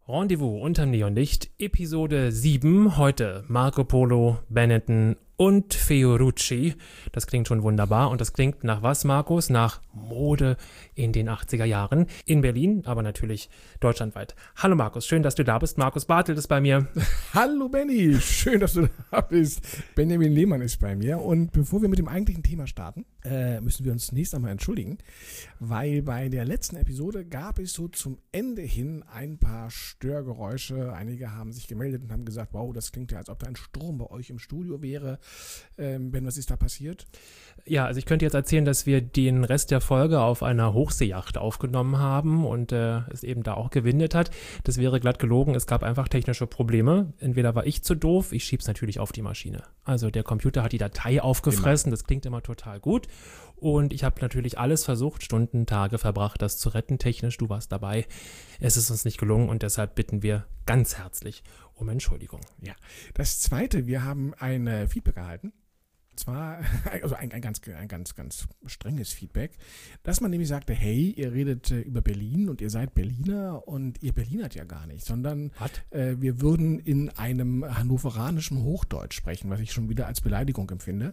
Rendezvous unterm Neonlicht, Episode 7, heute Marco Polo, Benetton und Fiorucci. Das klingt schon wunderbar und das klingt nach was, Markus? Nach Mode in den 80er Jahren in Berlin, aber natürlich deutschlandweit. Hallo Markus, schön, dass du da bist. Markus Bartelt ist bei mir. Hallo Benni, schön, dass du da bist. Benjamin Lehmann ist bei mir und bevor wir mit dem eigentlichen Thema starten, müssen wir uns zunächst einmal entschuldigen, weil bei der letzten Episode gab es so zum Ende hin ein paar Störgeräusche. Einige haben sich gemeldet und haben gesagt, wow, das klingt ja, als ob da ein Sturm bei euch im Studio wäre. Ben, was ist da passiert? Ja, also ich könnte jetzt erzählen, dass wir den Rest der Folge auf einer Hochseeyacht aufgenommen haben und es eben da auch gewindet hat. Das wäre glatt gelogen, es gab einfach technische Probleme. Entweder war ich zu doof, ich schieb's natürlich auf die Maschine. Also der Computer hat die Datei aufgefressen, das klingt immer total gut. Und ich habe natürlich alles versucht, Stunden, Tage verbracht, das zu retten technisch. Du warst dabei. Es ist uns nicht gelungen und deshalb bitten wir ganz herzlich um Entschuldigung. Ja, das Zweite, wir haben ein Feedback erhalten. Zwar, also ein ganz strenges Feedback, dass man nämlich sagte, hey, ihr redet über Berlin und ihr seid Berliner und ihr Berlinert ja gar nicht, sondern wir würden in einem hannoveranischen Hochdeutsch sprechen, was ich schon wieder als Beleidigung empfinde.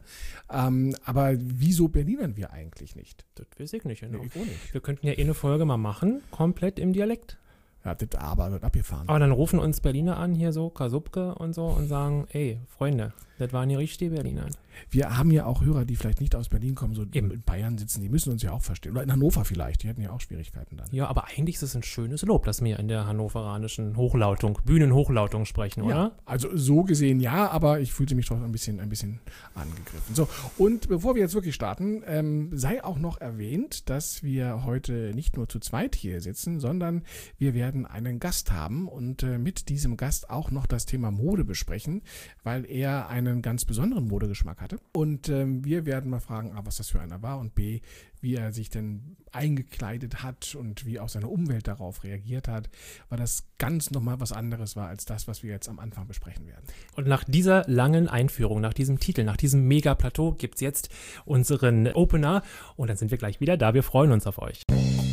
Aber wieso Berlinern wir eigentlich nicht? Das weiß ich nicht, genau. Nee, ich auch nicht. Wir könnten ja eine Folge mal machen, komplett im Dialekt. Ja, das aber wird abgefahren. Aber dann rufen uns Berliner an, hier so, Kasubke und so, und sagen, ey, Freunde, das waren die richtigen Berliner. Wir haben ja auch Hörer, die vielleicht nicht aus Berlin kommen, so in Bayern sitzen, die müssen uns ja auch verstehen. Oder in Hannover vielleicht, die hätten ja auch Schwierigkeiten dann. Ja, aber eigentlich ist es ein schönes Lob, dass wir in der hannoveranischen Hochlautung, Bühnenhochlautung sprechen, oder? Ja, also so gesehen ja, aber ich fühlte mich doch ein bisschen angegriffen. So, und bevor wir jetzt wirklich starten, sei auch noch erwähnt, dass wir heute nicht nur zu zweit hier sitzen, sondern wir werden einen Gast haben und mit diesem Gast auch noch das Thema Mode besprechen, weil er einen ganz besonderen Modegeschmack hatte. Und wir werden mal fragen, A, was das für einer war und B, wie er sich denn eingekleidet hat und wie auch seine Umwelt darauf reagiert hat, weil das ganz nochmal was anderes war als das, was wir jetzt am Anfang besprechen werden. Und nach dieser langen Einführung, nach diesem Titel, nach diesem Mega-Plateau gibt es jetzt unseren Opener und dann sind wir gleich wieder da. Wir freuen uns auf euch.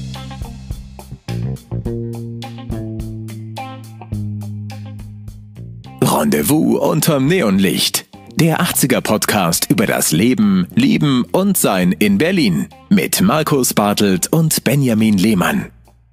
Rendezvous unterm Neonlicht. Der 80er-Podcast über das Leben, Lieben und Sein in Berlin. Mit Markus Bartelt und Benjamin Lehmann.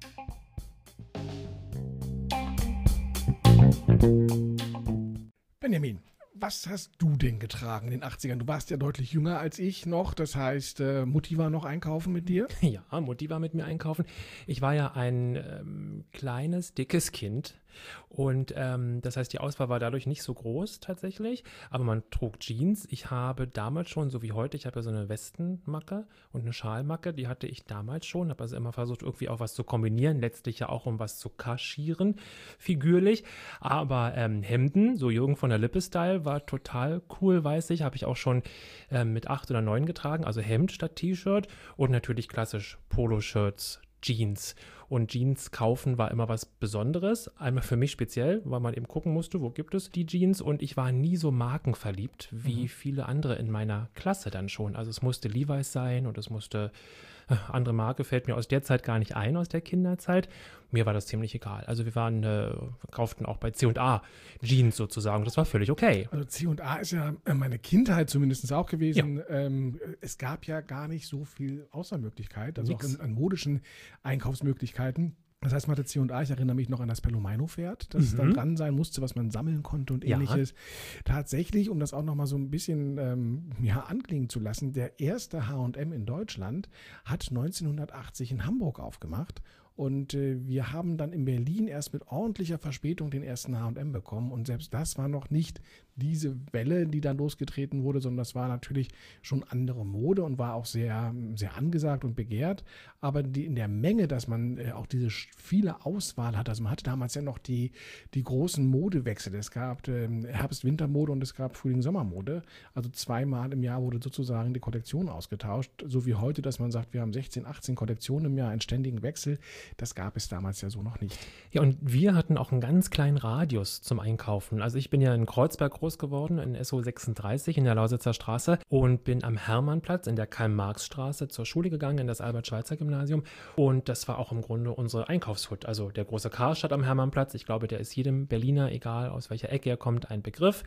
Benjamin, was hast du denn getragen in den 80ern? Du warst ja deutlich jünger als ich noch, das heißt, Mutti war noch einkaufen mit dir? Ja, Mutti war mit mir einkaufen. Ich war ja ein kleines, dickes Kind. Und das heißt, die Auswahl war dadurch nicht so groß tatsächlich, aber man trug Jeans. Ich habe damals schon, so wie heute, ich habe ja so eine Westenmacke und eine Schalmacke, die hatte ich damals schon, habe also immer versucht, irgendwie auch was zu kombinieren, letztlich ja auch um was zu kaschieren, figürlich. Aber Hemden, so Jürgen von der Lippe-Style, war total cool, weiß ich, habe ich auch schon mit 8 oder 9 getragen, also Hemd statt T-Shirt und natürlich klassisch Poloshirts, Jeans. Und Jeans kaufen war immer was Besonderes. Einmal für mich speziell, weil man eben gucken musste, wo gibt es die Jeans. Und ich war nie so markenverliebt wie viele andere in meiner Klasse dann schon. Also es musste Levi's sein und es musste, andere Marke fällt mir aus der Zeit gar nicht ein, aus der Kinderzeit. Mir war das ziemlich egal. Also wir kauften auch bei C&A Jeans sozusagen. Das war völlig okay. Also C&A ist ja meine Kindheit zumindest auch gewesen. Ja. Es gab ja gar nicht so viel Auswahlmöglichkeit, also auch an modischen Einkaufsmöglichkeiten. Das heißt, man hatte C&A, ich erinnere mich noch an das Pelomino-Pferd, das dann dran sein musste, was man sammeln konnte und ähnliches. Tatsächlich, um das auch noch mal so ein bisschen anklingen zu lassen, der erste H&M in Deutschland hat 1980 in Hamburg aufgemacht. Und wir haben dann in Berlin erst mit ordentlicher Verspätung den ersten H&M bekommen. Und selbst das war noch nicht diese Welle, die dann losgetreten wurde, sondern das war natürlich schon andere Mode und war auch sehr, sehr angesagt und begehrt. Aber in der Menge, dass man auch diese viele Auswahl hat, also man hatte damals ja noch die großen Modewechsel. Es gab Herbst-Winter-Mode und es gab Frühling-Sommer-Mode. Also zweimal im Jahr wurde sozusagen die Kollektion ausgetauscht. So wie heute, dass man sagt, wir haben 16, 18 Kollektionen im Jahr, einen ständigen Wechsel. Das gab es damals ja so noch nicht. Ja, und wir hatten auch einen ganz kleinen Radius zum Einkaufen. Also ich bin ja in Kreuzberg groß geworden, in SO 36 in der Lausitzer Straße und bin am Hermannplatz in der Karl-Marx-Straße zur Schule gegangen, in das Albert-Schweitzer-Gymnasium. Und das war auch im Grunde unsere Einkaufshut. Also der große Karstadt am Hermannplatz, ich glaube, der ist jedem Berliner, egal aus welcher Ecke er kommt, ein Begriff.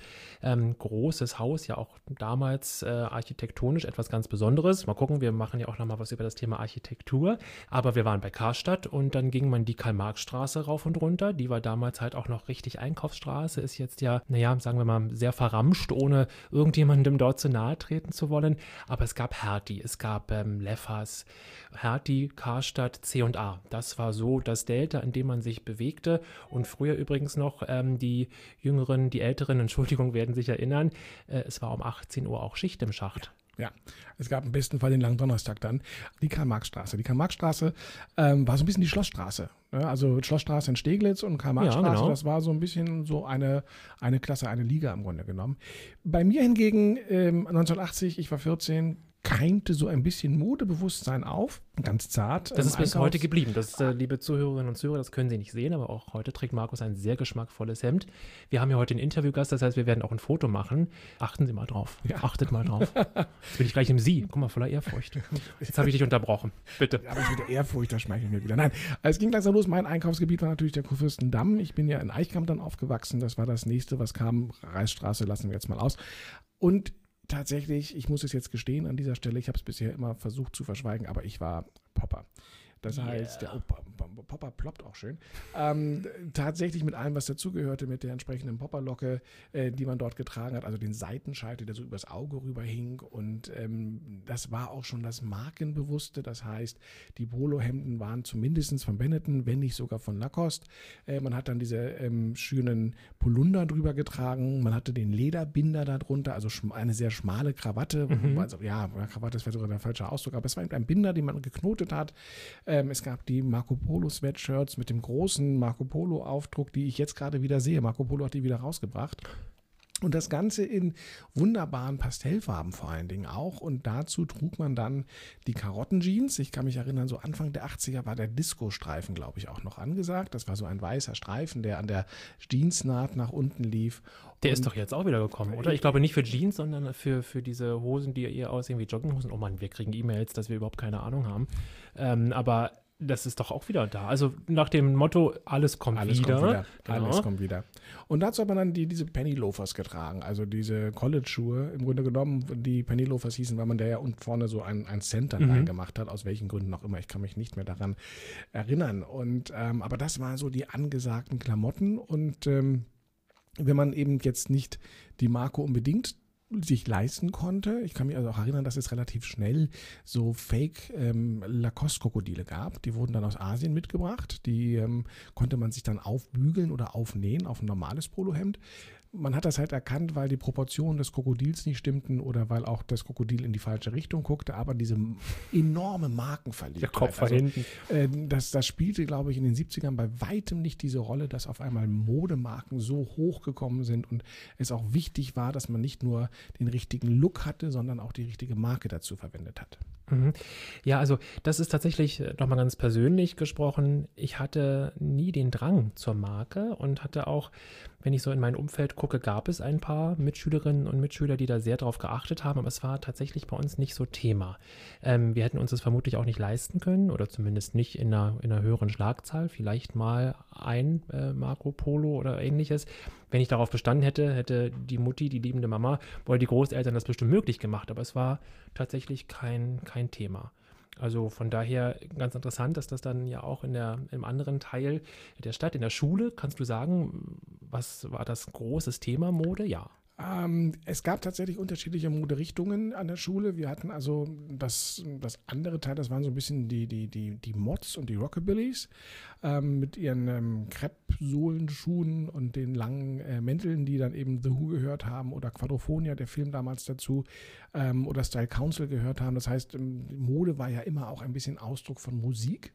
Großes Haus, ja auch damals architektonisch etwas ganz Besonderes. Mal gucken, wir machen ja auch nochmal was über das Thema Architektur. Aber wir waren bei Karstadt und dann ging man die Karl-Marx-Straße rauf und runter. Die war damals halt auch noch richtig Einkaufsstraße, ist jetzt ja, naja, sagen wir mal, sehr verramscht, ohne irgendjemandem dort zu nahe treten zu wollen. Aber es gab Hertie, es gab Leffers, Hertie, Karstadt, C&A. Das war so das Delta, in dem man sich bewegte. Und früher übrigens noch die Jüngeren, die Älteren, Entschuldigung, werden sich erinnern, es war um 18 Uhr auch Schicht im Schacht. Ja, es gab im besten Fall den langen Donnerstag dann, die Karl-Marx-Straße. Die Karl-Marx-Straße war so ein bisschen die Schlossstraße. Ne? Also Schlossstraße in Steglitz und Karl-Marx-Straße, ja, genau. Das war so ein bisschen so eine Klasse, eine Liga im Grunde genommen. Bei mir hingegen 1980, ich war 14, keimte so ein bisschen Modebewusstsein auf, ganz zart. Das ist bis heute geblieben. Das, liebe Zuhörerinnen und Zuhörer, das können Sie nicht sehen, aber auch heute trägt Markus ein sehr geschmackvolles Hemd. Wir haben ja heute einen Interviewgast, das heißt, wir werden auch ein Foto machen. Achten Sie mal drauf. Ja. Achtet mal drauf. Jetzt bin ich gleich im Sie. Guck mal, voller Ehrfurcht. Jetzt habe ich dich unterbrochen. Bitte. Aber mit der Ehrfurcht, da schmeichel ich mir wieder. Nein, es ging langsam los. Mein Einkaufsgebiet war natürlich der Kurfürstendamm. Ich bin ja in Eichkamp dann aufgewachsen. Das war das nächste, was kam. Reichsstraße lassen wir jetzt mal aus. Und tatsächlich, ich muss es jetzt gestehen an dieser Stelle, ich habe es bisher immer versucht zu verschweigen, aber ich war Popper. Das heißt, der Popper ploppt auch schön. Tatsächlich mit allem, was dazugehörte, mit der entsprechenden Popperlocke, die man dort getragen hat, also den Seitenscheitel, der so übers Auge rüberhing. Und das war auch schon das Markenbewusste. Das heißt, die Polohemden waren zumindest von Benetton, wenn nicht sogar von Lacoste. Man hat dann diese schönen Polunder drüber getragen. Man hatte den Lederbinder darunter, also eine sehr schmale Krawatte. Also, ja, Krawatte ist vielleicht sogar der falsche Ausdruck, aber es war eben ein Binder, den man geknotet hat. Es gab die Marco Polo Sweatshirts mit dem großen Marco Polo Aufdruck, die ich jetzt gerade wieder sehe. Marco Polo hat die wieder rausgebracht. Und das Ganze in wunderbaren Pastellfarben vor allen Dingen auch. Und dazu trug man dann die Karottenjeans. Ich kann mich erinnern, so Anfang der 80er war der Disco-Streifen, glaube ich, auch noch angesagt. Das war so ein weißer Streifen, der an der Jeansnaht nach unten lief. Der ist doch jetzt auch wieder gekommen, oder? Ich glaube nicht für Jeans, sondern für diese Hosen, die eher aussehen wie Jogginghosen. Oh Mann, wir kriegen E-Mails, dass wir überhaupt keine Ahnung haben. Aber das ist doch auch wieder da. Also nach dem Motto, alles kommt wieder. Genau. Alles kommt wieder. Und dazu hat man dann diese Penny Loafers getragen, also diese College-Schuhe. Im Grunde genommen, die Penny Loafers hießen, weil man da ja unten vorne so ein Cent dann reingemacht hat, aus welchen Gründen auch immer. Ich kann mich nicht mehr daran erinnern. Und aber das waren so die angesagten Klamotten. Und wenn man eben jetzt nicht die Marke unbedingt sich leisten konnte. Ich kann mich also auch erinnern, dass es relativ schnell so Fake Lacoste-Krokodile gab. Die wurden dann aus Asien mitgebracht. Die konnte man sich dann aufbügeln oder aufnähen auf ein normales Polohemd. Man hat das halt erkannt, weil die Proportionen des Krokodils nicht stimmten oder weil auch das Krokodil in die falsche Richtung guckte, aber diese enorme Markenverliebtheit. Der Kopf war hinten. Das spielte, glaube ich, in den 70ern bei weitem nicht diese Rolle, dass auf einmal Modemarken so hochgekommen sind und es auch wichtig war, dass man nicht nur den richtigen Look hatte, sondern auch die richtige Marke dazu verwendet hat. Ja, also das ist tatsächlich nochmal ganz persönlich gesprochen. Ich hatte nie den Drang zur Marke und hatte auch, wenn ich so in mein Umfeld gucke, gab es ein paar Mitschülerinnen und Mitschüler, die da sehr drauf geachtet haben, aber es war tatsächlich bei uns nicht so Thema. Wir hätten uns das vermutlich auch nicht leisten können oder zumindest nicht in einer höheren Schlagzahl, vielleicht mal ein Marco Polo oder ähnliches. Wenn ich darauf bestanden hätte die Mutti, die liebende Mama oder die Großeltern das bestimmt möglich gemacht, aber es war tatsächlich kein Thema. Also von daher ganz interessant, dass das dann ja auch im anderen Teil der Stadt, in der Schule, kannst du sagen, was war das großes Thema Mode? Ja. Es gab tatsächlich unterschiedliche Moderichtungen an der Schule. Wir hatten also das andere Teil, das waren so ein bisschen die Mods und die Rockabillys mit ihren Crepe-Sohlenschuhen und den langen Mänteln, die dann eben The Who gehört haben oder Quadrophonia, der Film damals dazu, oder Style Council gehört haben. Das heißt, Mode war ja immer auch ein bisschen Ausdruck von Musik.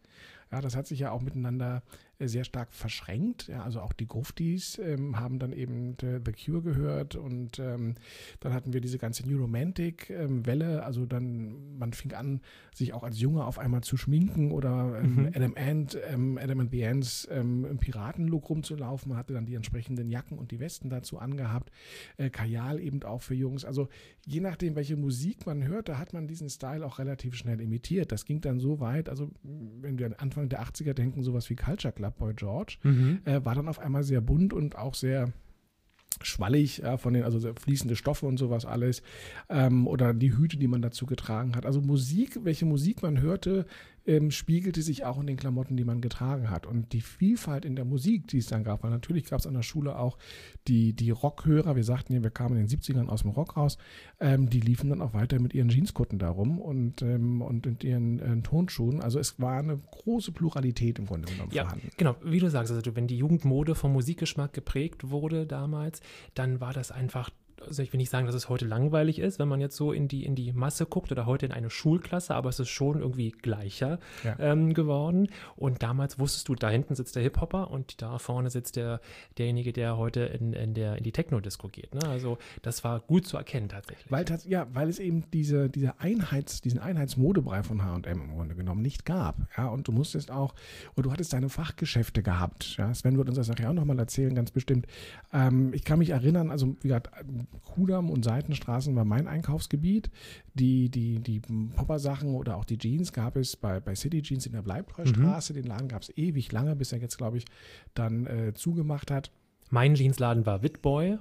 Ja, das hat sich ja auch miteinander sehr stark verschränkt. Ja, also auch die Gruftis haben dann eben The Cure gehört und dann hatten wir diese ganze New Romantic-Welle. Also dann, man fing an, sich auch als Junge auf einmal zu schminken oder Adam and the Ants im Piratenlook rumzulaufen. Man hatte dann die entsprechenden Jacken und die Westen dazu angehabt. Kajal eben auch für Jungs. Also je nachdem, welche Musik man hörte, hat man diesen Style auch relativ schnell imitiert. Das ging dann so weit, also wenn wir an Anfang der 80er denken, sowas wie Culture Club Boy George, war dann auf einmal sehr bunt und auch sehr schwallig, ja, also sehr fließende Stoffe und sowas alles, oder die Hüte, die man dazu getragen hat. Also Musik, welche Musik man hörte, spiegelte sich auch in den Klamotten, die man getragen hat. Und die Vielfalt in der Musik, die es dann gab, weil natürlich gab es an der Schule auch die Rockhörer, wir sagten ja, wir kamen in den 70ern aus dem Rock raus, die liefen dann auch weiter mit ihren Jeanskutten da rum und mit ihren Tonschuhen. Also es war eine große Pluralität im Grunde genommen vorhanden. Genau, wie du sagst, also wenn die Jugendmode vom Musikgeschmack geprägt wurde damals, dann war das einfach, also ich will nicht sagen, dass es heute langweilig ist, wenn man jetzt so in die Masse guckt oder heute in eine Schulklasse, aber es ist schon irgendwie gleicher geworden. Und damals wusstest du, da hinten sitzt der Hip-Hopper und da vorne sitzt derjenige, der heute in die Techno-Disco geht. Ne? Also das war gut zu erkennen tatsächlich. Weil es eben diesen Einheitsmodebrei von H&M im Grunde genommen nicht gab. Ja? Und du hattest deine Fachgeschäfte gehabt. Ja? Sven wird uns das nachher auch nochmal erzählen, ganz bestimmt. Ich kann mich erinnern, also wie gesagt, Kudamm und Seitenstraßen war mein Einkaufsgebiet. Die Popper-Sachen oder auch die Jeans gab es bei City Jeans in der Bleibtreustraße. Den Laden gab es ewig lange, bis er jetzt, glaube ich, dann zugemacht hat. Mein Jeansladen war Witboy.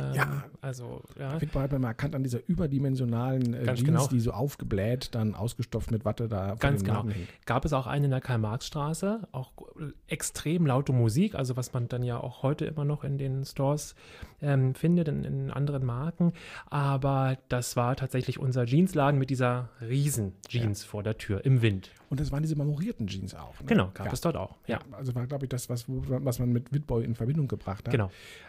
Witboy hat man mal erkannt an dieser überdimensionalen Jeans, die so aufgebläht, dann ausgestopft mit Watte da vor dem Laden hängt. Gab es auch einen in der Karl-Marx-Straße, auch extrem laute Musik, also was man dann ja auch heute immer noch in den Stores findet, in anderen Marken, aber das war tatsächlich unser Jeansladen mit dieser riesen Jeans vor der Tür im Wind. Und das waren diese marmorierten Jeans auch. Ne? Genau, gab es dort auch. Ja, also war, glaube ich, das, was man mit Witboy in Verbindung gebracht hat. Genau.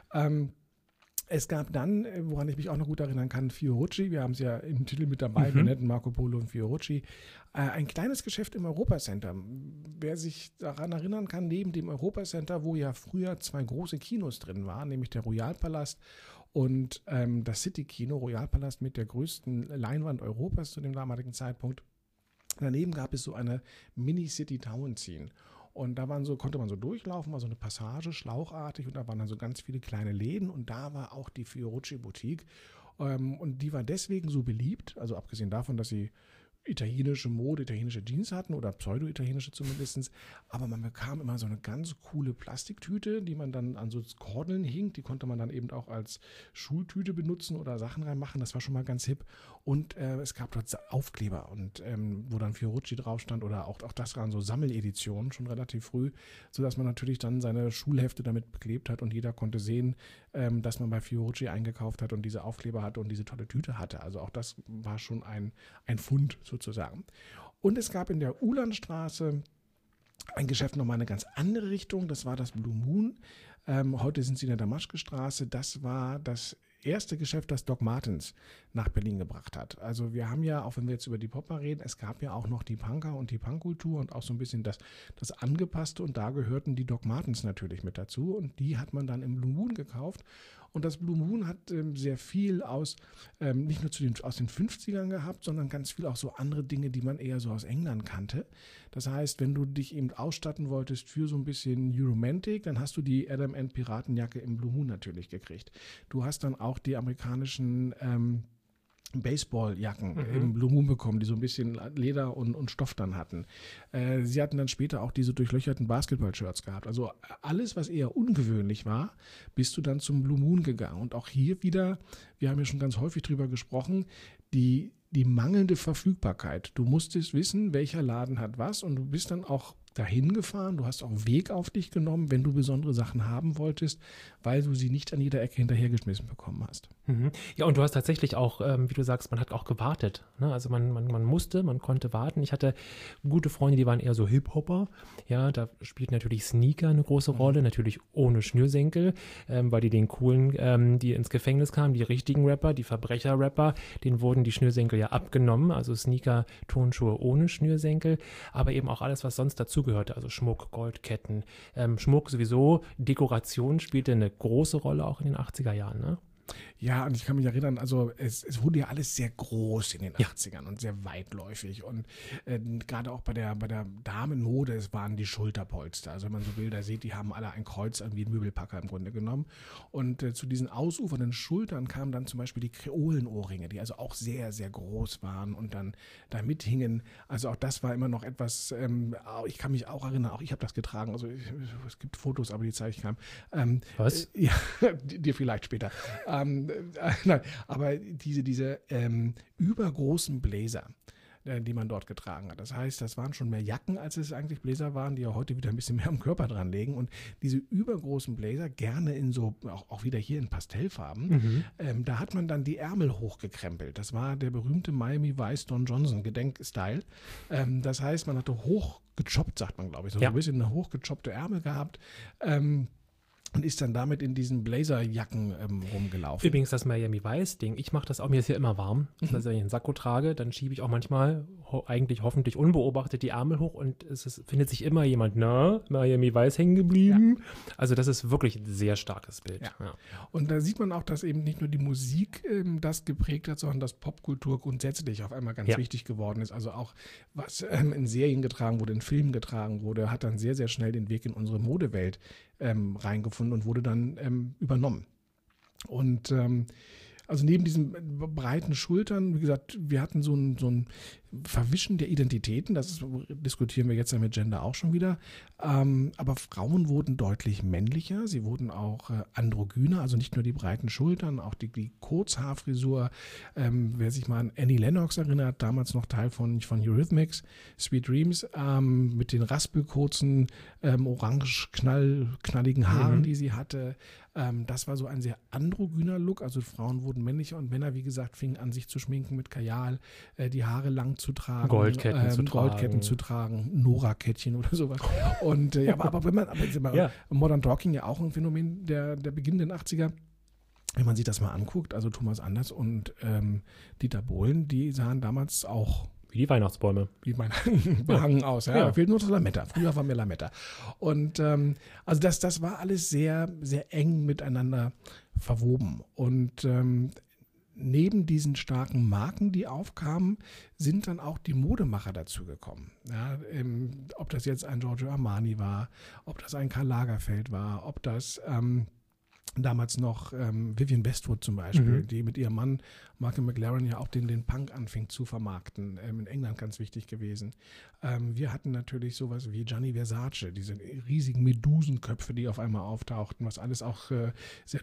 Es gab dann, woran ich mich auch noch gut erinnern kann, Fiorucci, wir haben es ja im Titel mit dabei, wir nennen Marco Polo und Fiorucci, ein kleines Geschäft im Europacenter. Wer sich daran erinnern kann, neben dem Europacenter, wo ja früher 2 große Kinos drin waren, nämlich der Royalpalast und das City-Kino, Royalpalast mit der größten Leinwand Europas zu dem damaligen Zeitpunkt. Daneben gab es so eine Mini-City-Town-Scene. Und da konnte man so durchlaufen, war so eine Passage, schlauchartig, und da waren dann so ganz viele kleine Läden und da war auch die Fiorucci-Boutique. Und die war deswegen so beliebt, also abgesehen davon, dass sie italienische Mode, italienische Jeans hatten oder pseudo-italienische zumindest, aber man bekam immer so eine ganz coole Plastiktüte, die man dann an so Kordeln hing, die konnte man dann eben auch als Schultüte benutzen oder Sachen reinmachen, das war schon mal ganz hip. Und es gab dort Aufkleber, und wo dann Fiorucci drauf stand, oder auch das waren so Sammeleditionen schon relativ früh, sodass man natürlich dann seine Schulhefte damit beklebt hat und jeder konnte sehen, dass man bei Fiorucci eingekauft hat und diese Aufkleber hatte und diese tolle Tüte hatte. Also auch das war schon ein Fund sozusagen. Und es gab in der Uhlandstraße ein Geschäft nochmal eine ganz andere Richtung, das war das Blue Moon. Heute sind sie in der Damaschke-Straße. Das war das erste Geschäft, das Doc Martens nach Berlin gebracht hat. Also wir haben ja, auch wenn wir jetzt über die Popper reden, es gab ja auch noch die Punker und die Punkkultur und auch so ein bisschen das Angepasste, und da gehörten die Doc Martens natürlich mit dazu, und die hat man dann im Blue Moon gekauft. Und das Blue Moon hat sehr viel nicht nur aus den 50ern gehabt, sondern ganz viel auch so andere Dinge, die man eher so aus England kannte. Das heißt, wenn du dich eben ausstatten wolltest für so ein bisschen New Romantic, dann hast du die Adam & Piratenjacke im Blue Moon natürlich gekriegt. Du hast dann auch die amerikanischen Baseballjacken im Blue Moon bekommen, die so ein bisschen Leder und Stoff dann hatten. Sie hatten dann später auch diese durchlöcherten Basketball-Shirts gehabt. Also alles, was eher ungewöhnlich war, bist du dann zum Blue Moon gegangen. Und auch hier wieder, wir haben ja schon ganz häufig drüber gesprochen, die mangelnde Verfügbarkeit. Du musstest wissen, welcher Laden hat was, und du bist dann auch dahin gefahren, du hast auch Weg auf dich genommen, wenn du besondere Sachen haben wolltest, weil du sie nicht an jeder Ecke hinterhergeschmissen bekommen hast. Ja, und du hast tatsächlich auch, wie du sagst, man hat auch gewartet. Ne? Also man konnte warten. Ich hatte gute Freunde, die waren eher so Hip-Hopper. Ja, da spielt natürlich Sneaker eine große Rolle, natürlich ohne Schnürsenkel, weil die den coolen, die ins Gefängnis kamen, die richtigen Rapper, die Verbrecher-Rapper, denen wurden die Schnürsenkel ja abgenommen, also Sneaker, Turnschuhe ohne Schnürsenkel, aber eben auch alles, was sonst dazu dazugehörte, also Schmuck, Goldketten, Schmuck sowieso, Dekoration spielte eine große Rolle auch in den 80er Jahren, ne? Ja, und ich kann mich erinnern, also es wurde ja alles sehr groß in den 80ern und sehr weitläufig. Und gerade auch bei der Damenmode, es waren die Schulterpolster. Also wenn man so Bilder sieht, die haben alle ein Kreuz wie ein Möbelpacker im Grunde genommen. Und zu diesen ausufernden Schultern kamen dann zum Beispiel die Kreolenohrringe, die also auch sehr, sehr groß waren und dann da mithingen. Also auch das war immer noch etwas, ich kann mich auch erinnern, auch ich habe das getragen. Also es gibt Fotos, aber die zeige ich keinem. Was? Ja, dir vielleicht später. Nein, aber diese übergroßen Bläser, die man dort getragen hat. Das heißt, das waren schon mehr Jacken, als es eigentlich Bläser waren, die ja heute wieder ein bisschen mehr am Körper dran legen. Und diese übergroßen Bläser, gerne in so, auch wieder hier in Pastellfarben, da hat man dann die Ärmel hochgekrempelt. Das war der berühmte Miami Vice Don Johnson Gedenkstyle. Das heißt, man hatte hochgechoppt, sagt man, glaube ich, so ein bisschen eine hochgechoppte Ärmel gehabt. Und ist dann damit in diesen Blazerjacken rumgelaufen. Übrigens das Miami Vice-Ding, ich mache das auch, mir ist ja immer warm. Also wenn ich einen Sakko trage, dann schiebe ich auch manchmal, eigentlich hoffentlich unbeobachtet, die Ärmel hoch und findet sich immer jemand, Miami Vice hängen geblieben. Ja. Also das ist wirklich ein sehr starkes Bild. Ja. Ja. Und da sieht man auch, dass eben nicht nur die Musik das geprägt hat, sondern dass Popkultur grundsätzlich auf einmal ganz wichtig geworden ist. Also auch, was in Serien getragen wurde, in Filmen getragen wurde, hat dann sehr, sehr schnell den Weg in unsere Modewelt reingefunden und wurde dann übernommen. Und also neben diesen breiten Schultern, wie gesagt, wir hatten so ein Verwischen der Identitäten, diskutieren wir jetzt ja mit Gender auch schon wieder, aber Frauen wurden deutlich männlicher, sie wurden auch androgyner, also nicht nur die breiten Schultern, auch die Kurzhaarfrisur, wer sich mal an Annie Lennox erinnert, damals noch Teil von Eurythmics, Sweet Dreams, mit den raspelkurzen, orange knalligen Haaren, die sie hatte. Das war so ein sehr androgyner Look, also Frauen wurden männlicher und Männer, wie gesagt, fingen an, sich zu schminken mit Kajal, die Haare lang zu tragen, Goldketten zu tragen, Nora-Kettchen oder sowas. Und aber Modern Talking ja auch ein Phänomen der beginnenden 80er. Wenn man sich das mal anguckt, also Thomas Anders und Dieter Bohlen, die sahen damals auch wie die Weihnachtsbäume. Behangen aus. Ja. Fehlt nur das Lametta. Früher war mehr Lametta. Und also das war alles sehr, sehr eng miteinander verwoben. Und neben diesen starken Marken, die aufkamen, sind dann auch die Modemacher dazugekommen. Ja, ob das jetzt ein Giorgio Armani war, ob das ein Karl Lagerfeld war, ob das damals noch Vivienne Westwood zum Beispiel, die mit ihrem Mann Malcolm McLaren ja auch den Punk anfing zu vermarkten, in England ganz wichtig gewesen. Wir hatten natürlich sowas wie Gianni Versace, diese riesigen Medusenköpfe, die auf einmal auftauchten, was alles auch sehr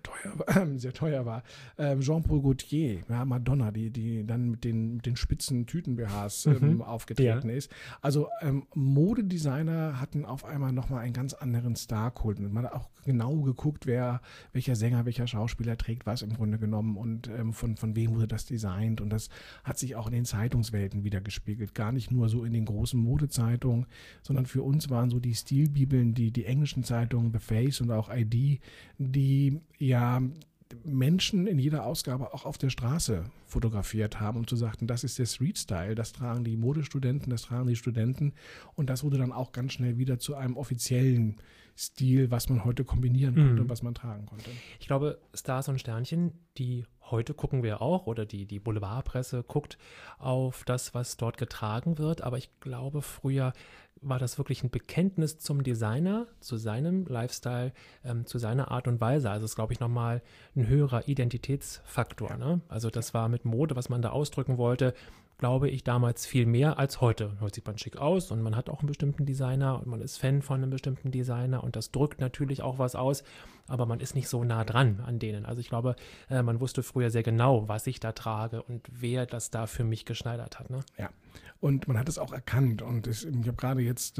teuer war. Jean-Paul Gaultier, ja, Madonna, die dann mit den spitzen Tüten-BHs aufgetreten ist. Also Modedesigner hatten auf einmal nochmal einen ganz anderen Star-Kult. Man hat auch genau geguckt, welcher Sänger, welcher Schauspieler trägt was im Grunde genommen und von wem wurde das designt. Und das hat sich auch in den Zeitungswelten wieder gespiegelt. Gar nicht nur so in den großen Modezeitungen, sondern für uns waren so die Stilbibeln, die englischen Zeitungen, The Face und auch ID, die ja Menschen in jeder Ausgabe auch auf der Straße fotografiert haben und so sagten, das ist der Street-Style, das tragen die Modestudenten, das tragen die Studenten und das wurde dann auch ganz schnell wieder zu einem offiziellen Stil, was man heute kombinieren konnte und was man tragen konnte. Ich glaube, Stars und Sternchen, die heute gucken wir auch oder die Boulevardpresse guckt auf das, was dort getragen wird, aber ich glaube, früher war das wirklich ein Bekenntnis zum Designer, zu seinem Lifestyle, zu seiner Art und Weise. Also es ist, glaube ich, nochmal ein höherer Identitätsfaktor. Ja. Ne? Also das war mit Mode, was man da ausdrücken wollte, glaube ich, damals viel mehr als heute. Heute sieht man schick aus und man hat auch einen bestimmten Designer und man ist Fan von einem bestimmten Designer und das drückt natürlich auch was aus, aber man ist nicht so nah dran an denen. Also ich glaube, man wusste früher sehr genau, was ich da trage und wer das da für mich geschneidert hat. Ne? Ja, und man hat es auch erkannt und ich habe gerade jetzt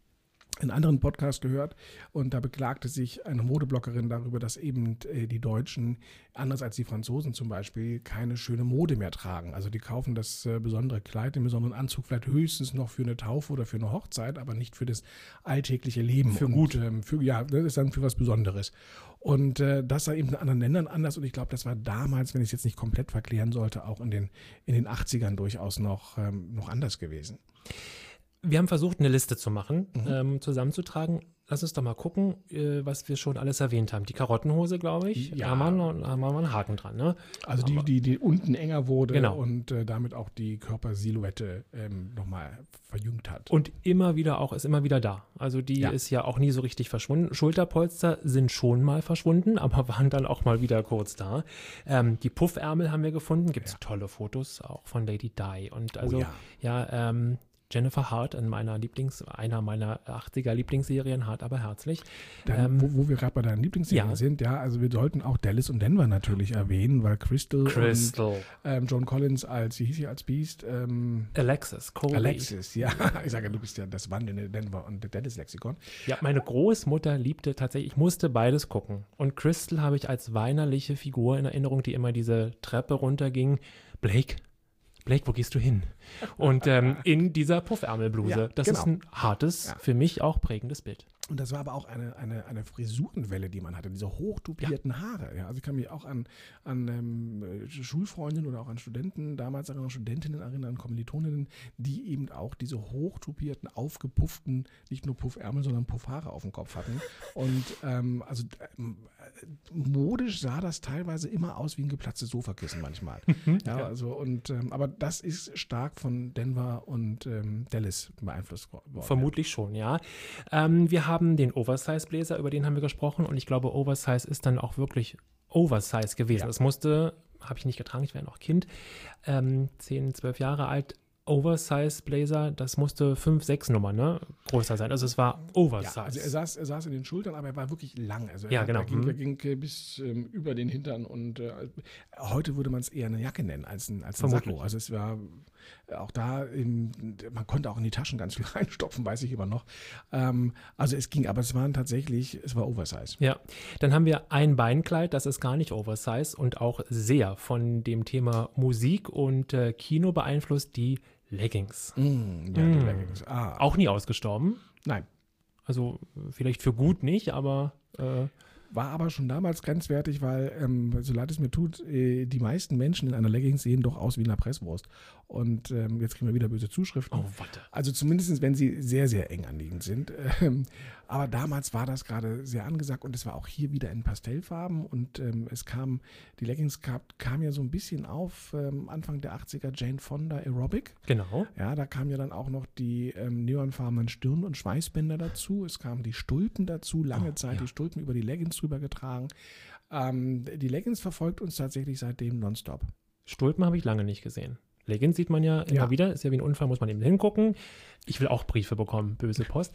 einen anderen Podcast gehört und da beklagte sich eine Modebloggerin darüber, dass eben die Deutschen, anders als die Franzosen zum Beispiel, keine schöne Mode mehr tragen. Also die kaufen das besondere Kleid, den besonderen Anzug vielleicht höchstens noch für eine Taufe oder für eine Hochzeit, aber nicht für das alltägliche Leben. Für gut. Das ist dann für was Besonderes. Und das sei eben in anderen Ländern anders und ich glaube, das war damals, wenn ich es jetzt nicht komplett verklären sollte, auch in den 80ern durchaus noch anders gewesen. Wir haben versucht, eine Liste zu machen, zusammenzutragen. Lass uns doch mal gucken, was wir schon alles erwähnt haben. Die Karottenhose, glaube ich, Ja. haben wir einen Haken dran. Ne? Also die unten enger wurde Genau. und damit auch die Körpersilhouette nochmal verjüngt hat. Und ist immer wieder da. Also die ist ja auch nie so richtig verschwunden. Schulterpolster sind schon mal verschwunden, aber waren dann auch mal wieder kurz da. Die Puffärmel haben wir gefunden. Gibt es tolle Fotos auch von Lady Di. Und also Jennifer Hart in einer meiner 80er Lieblingsserien, Hart aber herzlich. Dann, wo wir gerade bei deinen Lieblingsserien sind, also wir sollten auch Dallas und Denver natürlich erwähnen, weil Crystal. Und Joan Collins wie hieß sie als Beast? Alexis Coley. Alexis, ja. Ich sage, du bist ja das wandelnde Denver und Dallas-Lexikon. Ja, meine Großmutter liebte tatsächlich, ich musste beides gucken. Und Crystal habe ich als weinerliche Figur in Erinnerung, die immer diese Treppe runterging. Blake, wo gehst du hin? Und in dieser Puffärmelbluse. Ja, das ist ein hartes, für mich auch prägendes Bild. Und das war aber auch eine Frisurenwelle, die man hatte, diese hochtupierten Haare. Ja, also ich kann mich auch an Schulfreundinnen oder auch an Studenten, damals erinnern, Studentinnen erinnern, Kommilitoninnen, die eben auch diese hochtupierten, aufgepufften, nicht nur Puffärmel, sondern Puffhaare auf dem Kopf hatten. Und modisch sah das teilweise immer aus wie ein geplatztes Sofakissen manchmal. Aber das ist stark von Denver und Dallas beeinflusst worden. Vermutlich schon, ja. Wir haben den Oversize-Bläser, über den haben wir gesprochen, und ich glaube, Oversize ist dann auch wirklich Oversize gewesen. Es musste, habe ich nicht getragen, ich war noch Kind, 10, 12 Jahre alt, Oversize-Blazer, das musste 5, 6 Nummern größer sein. Also es war Oversize. Ja, also er saß in den Schultern, aber er war wirklich lang. Also genau. Er ging bis über den Hintern und heute würde man es eher eine Jacke nennen als ein Sakko. Also es war auch da, man konnte auch in die Taschen ganz viel reinstopfen, weiß ich immer noch. Also es ging, aber es war Oversize. Ja, dann haben wir ein Beinkleid, das ist gar nicht Oversize und auch sehr von dem Thema Musik und Kino beeinflusst, die Leggings. Die Leggings. Auch nie ausgestorben. Nein. Also vielleicht für gut nicht, aber war aber schon damals grenzwertig, weil, so leid es mir tut, die meisten Menschen in einer Leggings sehen doch aus wie eine Presswurst. Und jetzt kriegen wir wieder böse Zuschriften. Oh, warte. Also zumindest, wenn sie sehr, sehr eng anliegend sind. Aber damals war das gerade sehr angesagt und es war auch hier wieder in Pastellfarben und die Leggings kam ja so ein bisschen auf, Anfang der 80er, Jane Fonda Aerobic. Genau. Ja, da kamen ja dann auch noch die neonfarbenen Stirn- und Schweißbänder dazu. Es kamen die Stulpen dazu, lange Zeit die Stulpen über die Leggings drüber getragen. Die Leggings verfolgt uns tatsächlich seitdem nonstop. Stulpen habe ich lange nicht gesehen. Leggings sieht man ja immer wieder, ist ja wie ein Unfall, muss man eben hingucken. Ich will auch Briefe bekommen, böse Post.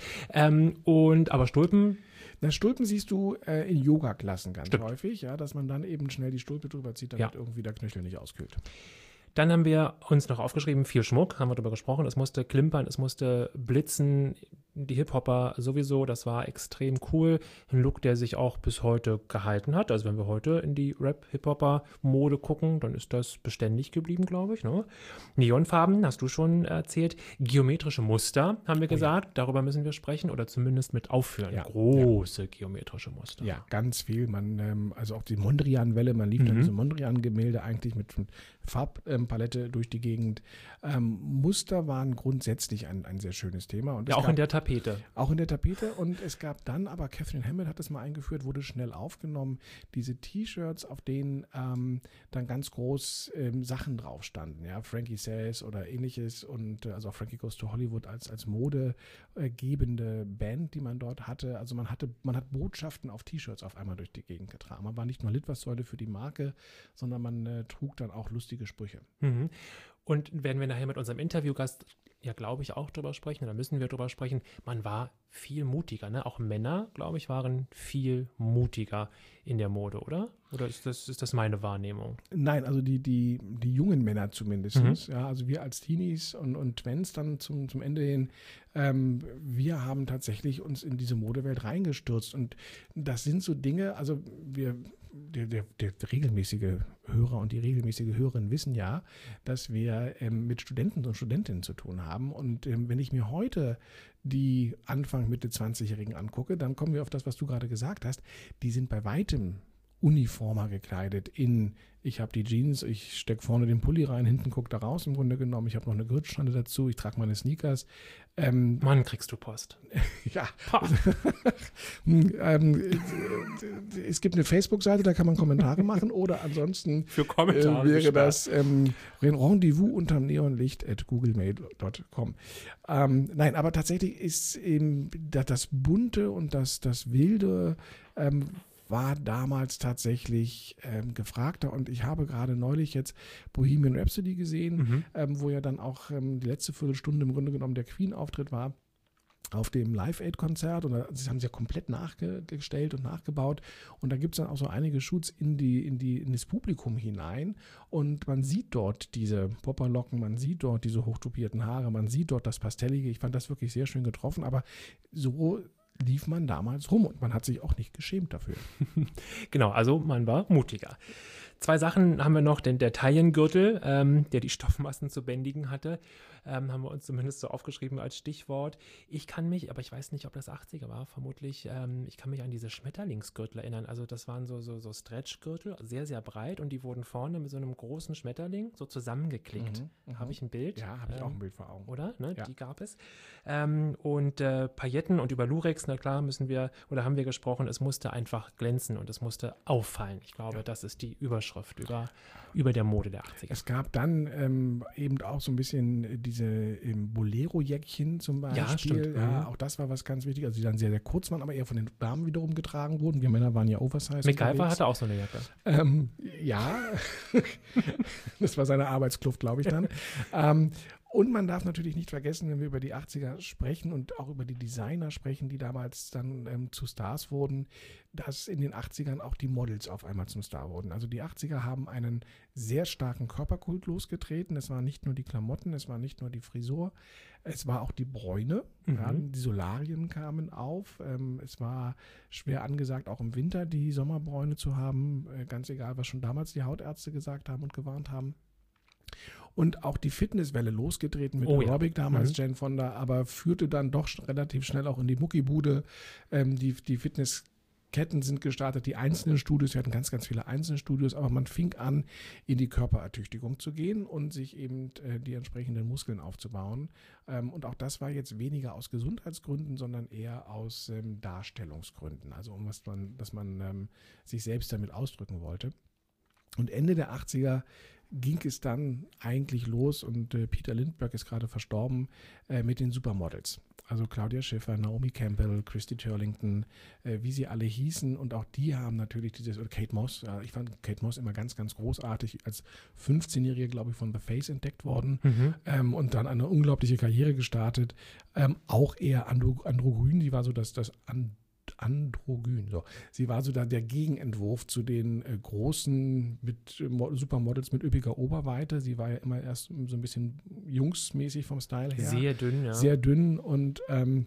Aber Stulpen? Stulpen siehst du in Yoga-Klassen ganz häufig, ja, dass man dann eben schnell die Stulpe drüber zieht, damit irgendwie der Knöchel nicht auskühlt. Dann haben wir uns noch aufgeschrieben, viel Schmuck, haben wir darüber gesprochen. Es musste klimpern, es musste blitzen. Die Hip-Hopper sowieso, das war extrem cool. Ein Look, der sich auch bis heute gehalten hat. Also wenn wir heute in die Rap-Hip-Hopper-Mode gucken, dann ist das beständig geblieben, glaube ich. Ne? Neonfarben, hast du schon erzählt. Geometrische Muster, haben wir gesagt. Darüber müssen wir sprechen oder zumindest mit aufführen. Ja. Große geometrische Muster. Ja, ganz viel. Also auch die Mondrian-Welle, man lief dann diese Mondrian-Gemälde eigentlich mit Farbpalette durch die Gegend. Muster waren grundsätzlich ein sehr schönes Thema. Und auch in der Tapete. Auch in der Tapete. Und es gab dann, aber Catherine Hammett hat das mal eingeführt, wurde schnell aufgenommen, diese T-Shirts, auf denen dann ganz groß Sachen drauf standen. Ja? Frankie Says oder ähnliches. Und also auch Frankie Goes to Hollywood als modegebende Band, die man dort hatte. Also man hat Botschaften auf T-Shirts auf einmal durch die Gegend getragen. Man war nicht nur Litfaßsäule für die Marke, sondern man trug dann auch lustige Sprüche. Mhm. Und werden wir nachher mit unserem Interviewgast, glaube ich, auch drüber sprechen, oder müssen wir drüber sprechen, man war viel mutiger, ne? Auch Männer, glaube ich, waren viel mutiger in der Mode, oder? Oder ist das meine Wahrnehmung? Nein, also die jungen Männer zumindest, ja, also wir als Teenies und Twents dann zum Ende hin, wir haben tatsächlich uns in diese Modewelt reingestürzt und das sind so Dinge, also der regelmäßige Hörer und die regelmäßige Hörerin wissen ja, dass wir mit Studenten und Studentinnen zu tun haben. Und wenn ich mir heute die Anfang, Mitte 20-Jährigen angucke, dann kommen wir auf das, was du gerade gesagt hast. Die sind bei weitem uniformer gekleidet ich habe die Jeans, ich stecke vorne den Pulli rein, hinten guckt da raus im Grunde genommen. Ich habe noch eine Gürtelschnalle dazu, ich trage meine Sneakers. Mann, kriegst du Post. Ja. Es gibt eine Facebook-Seite, da kann man Kommentare machen oder ansonsten für Kommentare wäre das Rendezvous unterm Neonlicht @googlemail.com. Nein, aber tatsächlich ist eben das Bunte und das Wilde war damals tatsächlich gefragter und ich habe gerade neulich jetzt Bohemian Rhapsody gesehen, wo ja dann auch die letzte Viertelstunde im Grunde genommen der Queen-Auftritt war auf dem Live-Aid-Konzert und das haben sie ja komplett nachgestellt und nachgebaut und da gibt es dann auch so einige Shoots in das Publikum hinein und man sieht dort diese Popperlocken, man sieht dort diese hochtopierten Haare, man sieht dort das Pastellige, ich fand das wirklich sehr schön getroffen, aber so lief man damals rum und man hat sich auch nicht geschämt dafür. Genau, also man war mutiger. 2 Sachen haben wir noch, denn der Taillengürtel, der die Stoffmassen zu bändigen hatte, haben wir uns zumindest so aufgeschrieben als Stichwort. Ich kann mich, aber ich weiß nicht, ob das 80er war, vermutlich, ich kann mich an diese Schmetterlingsgürtel erinnern. Also das waren so Stretchgürtel, sehr, sehr breit und die wurden vorne mit so einem großen Schmetterling so zusammengeklickt. Habe ich ein Bild? Ja, habe ich auch ein Bild vor Augen. Oder? Ne? Ja. Die gab es. Und Pailletten und über Lurex, na klar, haben wir gesprochen, es musste einfach glänzen und es musste auffallen. Ich glaube, das ist die Überschrift über der Mode der 80er. Es gab dann eben auch so ein bisschen diese Bolero-Jäckchen zum Beispiel. Ja, stimmt. Ja, auch das war was ganz wichtig. Also die dann sehr, sehr kurz waren, aber eher von den Damen wiederum getragen wurden. Wir Männer waren ja Oversize. MacGyver hatte auch so eine Jacke. Ja, das war seine Arbeitskluft, glaube ich dann. Und man darf natürlich nicht vergessen, wenn wir über die 80er sprechen und auch über die Designer sprechen, die damals dann zu Stars wurden, dass in den 80ern auch die Models auf einmal zum Star wurden. Also die 80er haben einen sehr starken Körperkult losgetreten. Es waren nicht nur die Klamotten, es war nicht nur die Frisur, es war auch die Bräune. Ja, die Solarien kamen auf. Es war schwer angesagt, auch im Winter die Sommerbräune zu haben, ganz egal, was schon damals die Hautärzte gesagt haben und gewarnt haben. Und auch die Fitnesswelle losgetreten mit Aerobic damals, Jane Fonda, aber führte dann doch relativ schnell auch in die Muckibude. Die Fitnessketten sind gestartet, die einzelnen Studios, wir hatten ganz, ganz viele einzelne Studios, aber man fing an, in die Körperertüchtigung zu gehen und sich eben die entsprechenden Muskeln aufzubauen. Und auch das war jetzt weniger aus Gesundheitsgründen, sondern eher aus Darstellungsgründen, also dass man sich selbst damit ausdrücken wollte. Und Ende der 80er ging es dann eigentlich los und Peter Lindbergh ist gerade verstorben mit den Supermodels. Also Claudia Schiffer, Naomi Campbell, Christy Turlington, wie sie alle hießen und auch die haben natürlich oder Kate Moss, ich fand Kate Moss immer ganz, ganz großartig, als 15-Jährige, glaube ich, von The Face entdeckt worden und dann eine unglaubliche Karriere gestartet. Auch eher androgyn, die war so das Androgyn. So. Sie war so da der Gegenentwurf zu den großen Supermodels mit üppiger Oberweite. Sie war ja immer erst so ein bisschen jungsmäßig vom Style her. Sehr dünn, ja. Sehr dünn und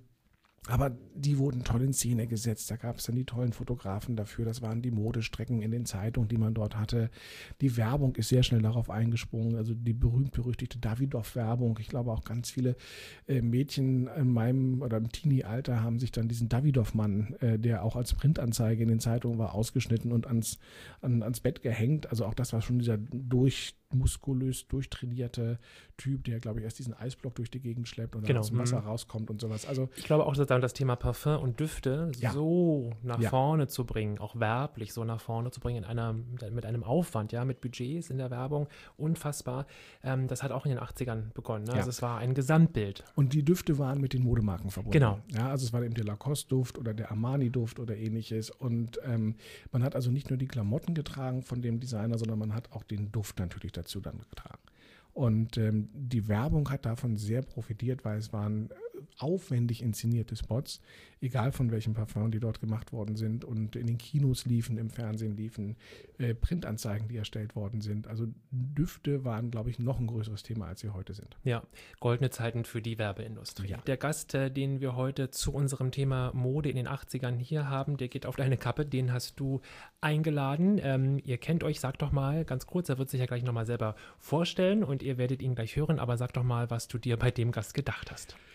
aber die wurden toll in Szene gesetzt. Da gab es dann die tollen Fotografen dafür. Das waren die Modestrecken in den Zeitungen, die man dort hatte. Die Werbung ist sehr schnell darauf eingesprungen. Also die berühmt-berüchtigte Davidoff-Werbung. Ich glaube auch ganz viele Mädchen in meinem oder im Teenie-Alter haben sich dann diesen Davidoff-Mann, der auch als Printanzeige in den Zeitungen war, ausgeschnitten und ans Bett gehängt. Also auch das war schon dieser muskulös durchtrainierte Typ, der, glaube ich, erst diesen Eisblock durch die Gegend schleppt und dann aus dem Wasser rauskommt und sowas. Also ich glaube auch, sozusagen das Thema Parfum und Düfte so nach vorne zu bringen, auch werblich so nach vorne zu bringen, mit einem Aufwand, ja, mit Budgets in der Werbung, unfassbar. Das hat auch in den 80ern begonnen. Ne? Also es war ein Gesamtbild. Und die Düfte waren mit den Modemarken verbunden. Genau. Ja, also es war eben der Lacoste-Duft oder der Armani-Duft oder ähnliches. Und man hat also nicht nur die Klamotten getragen von dem Designer, sondern man hat auch den Duft natürlich dazu dann getragen. Und die Werbung hat davon sehr profitiert, weil es waren aufwendig inszenierte Spots, egal von welchem Parfum die dort gemacht worden sind und in den Kinos liefen, im Fernsehen liefen, Printanzeigen, die erstellt worden sind. Also Düfte waren, glaube ich, noch ein größeres Thema, als sie heute sind. Ja, goldene Zeiten für die Werbeindustrie. Ja. Der Gast, den wir heute zu unserem Thema Mode in den 80ern hier haben, der geht auf deine Kappe, den hast du eingeladen. Ihr kennt euch, sag doch mal ganz kurz, er wird sich ja gleich nochmal selber vorstellen und ihr werdet ihn gleich hören, aber sag doch mal, was du dir bei dem Gast gedacht hast.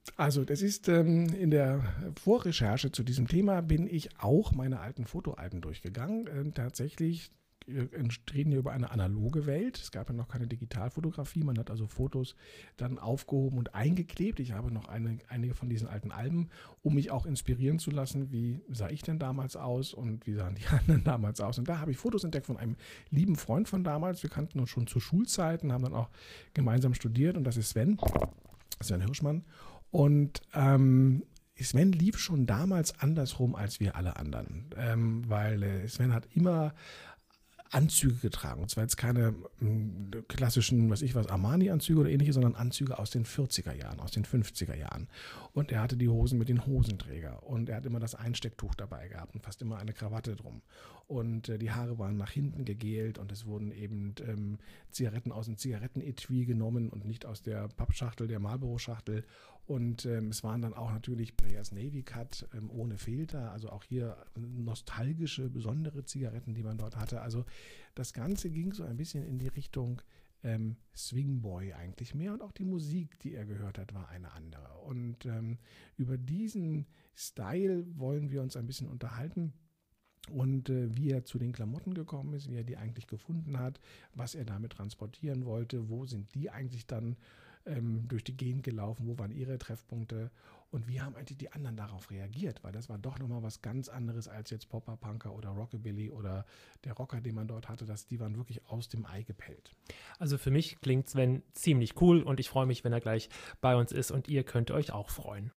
Also das ist in der Vorrecherche zu diesem Thema bin ich auch meine alten Fotoalben durchgegangen. Tatsächlich reden wir über eine analoge Welt. Es gab ja noch keine Digitalfotografie. Man hat also Fotos dann aufgehoben und eingeklebt. Ich habe noch einige von diesen alten Alben, um mich auch inspirieren zu lassen. Wie sah ich denn damals aus und wie sahen die anderen damals aus? Und da habe ich Fotos entdeckt von einem lieben Freund von damals. Wir kannten uns schon zu Schulzeiten, haben dann auch gemeinsam studiert. Und das ist Sven Hirschmann. Und Sven lief schon damals andersrum als wir alle anderen, weil Sven hat immer Anzüge getragen. Und zwar jetzt keine klassischen, Armani-Anzüge oder ähnliche, sondern Anzüge aus den 40er Jahren, aus den 50er Jahren. Und er hatte die Hosen mit den Hosenträger. Und er hat immer das Einstecktuch dabei gehabt und fast immer eine Krawatte drum. Und die Haare waren nach hinten gegelt und es wurden eben Zigaretten aus dem Zigarettenetui genommen und nicht aus der Pappschachtel, der Marlboro-Schachtel. Und es waren dann auch natürlich Players Navy Cut ohne Filter, also auch hier nostalgische, besondere Zigaretten, die man dort hatte. Also das Ganze ging so ein bisschen in die Richtung Swingboy eigentlich mehr und auch die Musik, die er gehört hat, war eine andere. Und über diesen Style wollen wir uns ein bisschen unterhalten. Und wie er zu den Klamotten gekommen ist, wie er die eigentlich gefunden hat, was er damit transportieren wollte, wo sind die eigentlich dann durch die Gegend gelaufen, wo waren ihre Treffpunkte und wie haben eigentlich die anderen darauf reagiert, weil das war doch nochmal was ganz anderes als jetzt Popper, Punker oder Rockabilly oder der Rocker, den man dort hatte, die waren wirklich aus dem Ei gepellt. Also für mich klingt Sven ziemlich cool und ich freue mich, wenn er gleich bei uns ist und ihr könnt euch auch freuen.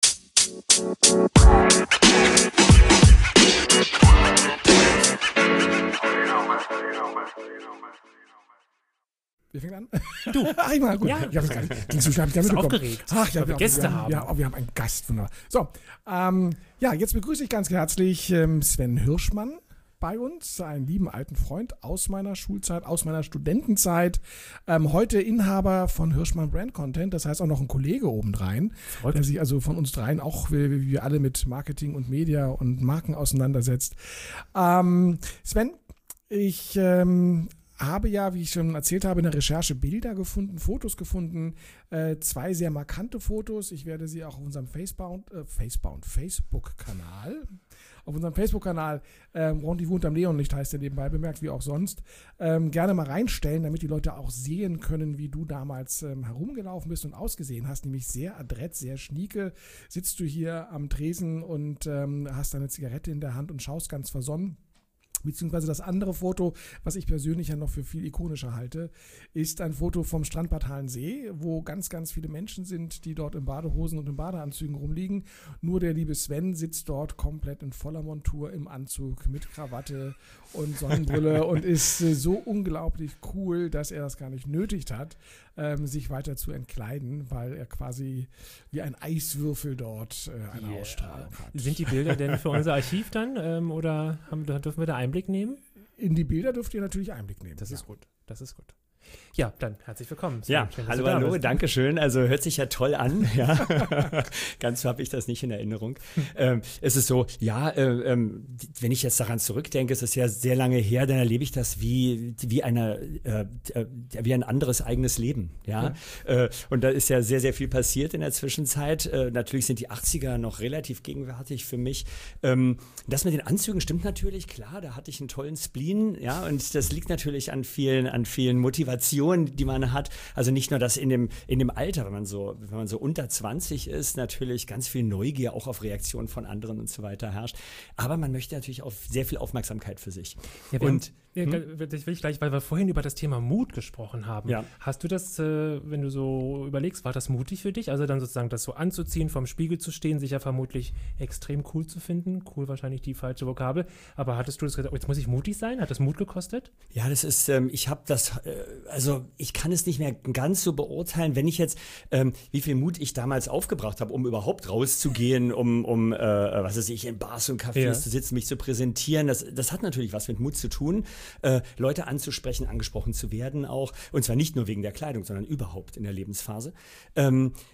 Wer fängt an? Du. Einmal, gut. Ja. Ich habe es gar nicht aufgeregt. Ach, ja, weil wir Gäste haben. Ja, wir haben einen Gast. Wunderbar. So, jetzt begrüße ich ganz herzlich Sven Hirschmann bei uns, einen lieben alten Freund aus meiner Schulzeit, aus meiner Studentenzeit. Heute Inhaber von Hirschmann Brand Content, das heißt auch noch ein Kollege obendrein, der sich also von uns dreien auch, wie wir alle, mit Marketing und Media und Marken auseinandersetzt. Sven, ich habe ja, wie ich schon erzählt habe, in der Recherche Bilder gefunden, Fotos gefunden, 2 sehr markante Fotos. Ich werde sie auch auf unserem Facebook-Kanal, Rendezvous unterm Neonlicht heißt der nebenbei bemerkt, wie auch sonst, gerne mal reinstellen, damit die Leute auch sehen können, wie du damals herumgelaufen bist und ausgesehen hast, nämlich sehr adrett, sehr schnieke, sitzt du hier am Tresen und hast deine Zigarette in der Hand und schaust ganz versonnen. Beziehungsweise das andere Foto, was ich persönlich ja noch für viel ikonischer halte, ist ein Foto vom Strandbad Halensee, wo ganz, ganz viele Menschen sind, die dort in Badehosen und in Badeanzügen rumliegen. Nur der liebe Sven sitzt dort komplett in voller Montur im Anzug mit Krawatte und Sonnenbrille und ist so unglaublich cool, dass er das gar nicht nötig hat, sich weiter zu entkleiden, weil er quasi wie ein Eiswürfel dort eine Ausstrahlung hat. Sind die Bilder denn für unser Archiv dann oder dürfen wir da Einblick nehmen? In die Bilder dürft ihr natürlich Einblick nehmen. Das ist gut. Ja, dann herzlich willkommen. Ja, schön, hallo, danke schön. Also hört sich ja toll an. Ja. Ganz so habe ich das nicht in Erinnerung. Es ist so, wenn ich jetzt daran zurückdenke, es ist ja sehr lange her, dann erlebe ich das wie ein anderes eigenes Leben. Ja? Und da ist ja sehr, sehr viel passiert in der Zwischenzeit. Natürlich sind die 80er noch relativ gegenwärtig für mich. Das mit den Anzügen stimmt natürlich, klar, da hatte ich einen tollen Spleen, ja, und das liegt natürlich an vielen Motivationen, die man hat. Also nicht nur das in dem Alter, wenn man so unter 20 ist, natürlich ganz viel Neugier auch auf Reaktionen von anderen und so weiter herrscht. Aber man möchte natürlich auch sehr viel Aufmerksamkeit für sich. Ja, das will ich gleich, weil wir vorhin über das Thema Mut gesprochen haben. Ja. Hast du das, wenn du so überlegst, war das mutig für dich? Also dann sozusagen das so anzuziehen, vorm Spiegel zu stehen, sich ja vermutlich extrem cool zu finden. Cool wahrscheinlich die falsche Vokabel. Aber hattest du das gesagt, jetzt muss ich mutig sein? Hat das Mut gekostet? Ja, das ist, ich habe das, ich kann es nicht mehr ganz so beurteilen, wenn ich jetzt, wie viel Mut ich damals aufgebracht habe, um überhaupt rauszugehen, um in Bars und Cafés zu sitzen, mich zu präsentieren. Das hat natürlich was mit Mut zu tun. Leute anzusprechen, angesprochen zu werden auch. Und zwar nicht nur wegen der Kleidung, sondern überhaupt in der Lebensphase.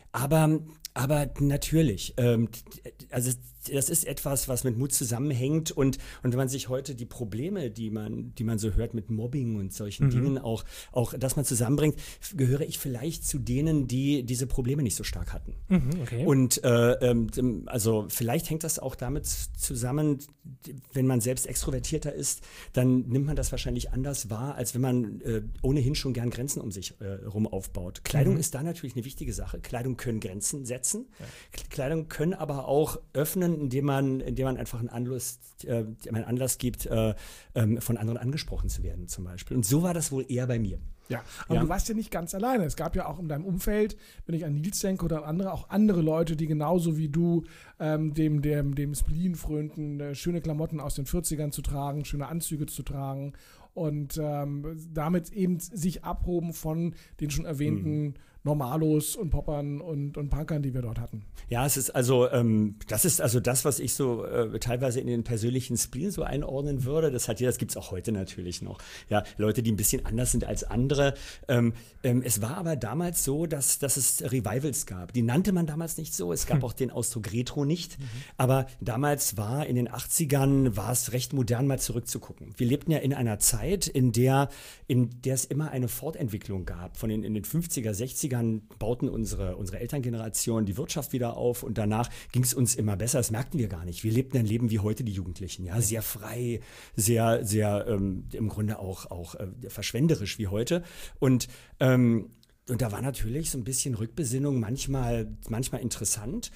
Aber natürlich, also das ist etwas, was mit Mut zusammenhängt und wenn man sich heute die Probleme, die man so hört mit Mobbing und solchen Dingen auch, dass man zusammenbringt, gehöre ich vielleicht zu denen, die diese Probleme nicht so stark hatten. Okay. Und also vielleicht hängt das auch damit zusammen, wenn man selbst extrovertierter ist, dann nimmt man das wahrscheinlich anders wahr, als wenn man ohnehin schon gern Grenzen um sich rum aufbaut. Kleidung ist da natürlich eine wichtige Sache. Kleidung können Grenzen setzen. Ja. Kleidung können aber auch öffnen, indem man einfach einen Anlass gibt, von anderen angesprochen zu werden zum Beispiel. Und so war das wohl eher bei mir. Ja, aber du warst ja nicht ganz alleine. Es gab ja auch in deinem Umfeld, wenn ich an Nils denke oder an andere, auch andere Leute, die genauso wie du dem Spleen frönten, schöne Klamotten aus den 40ern zu tragen, schöne Anzüge zu tragen und damit eben sich abhoben von den schon erwähnten Normalos und Poppern und Punkern, die wir dort hatten. Ja, es ist also, das ist also das, was ich so teilweise in den persönlichen Spleen so einordnen würde. Das gibt es auch heute natürlich noch. Ja, Leute, die ein bisschen anders sind als andere. Es war aber damals so, dass es Revivals gab. Die nannte man damals nicht so. Es gab auch den Ausdruck Retro nicht. Aber damals in den 80ern war es recht modern, mal zurückzugucken. Wir lebten ja in einer Zeit, in der es immer eine Fortentwicklung gab. In den 50er, 60er bauten unsere Elterngeneration die Wirtschaft wieder auf und danach ging es uns immer besser. Das merkten wir gar nicht. Wir lebten ein Leben wie heute die Jugendlichen, ja, sehr frei, sehr, sehr im Grunde auch verschwenderisch wie heute. Und da war natürlich so ein bisschen Rückbesinnung manchmal interessant.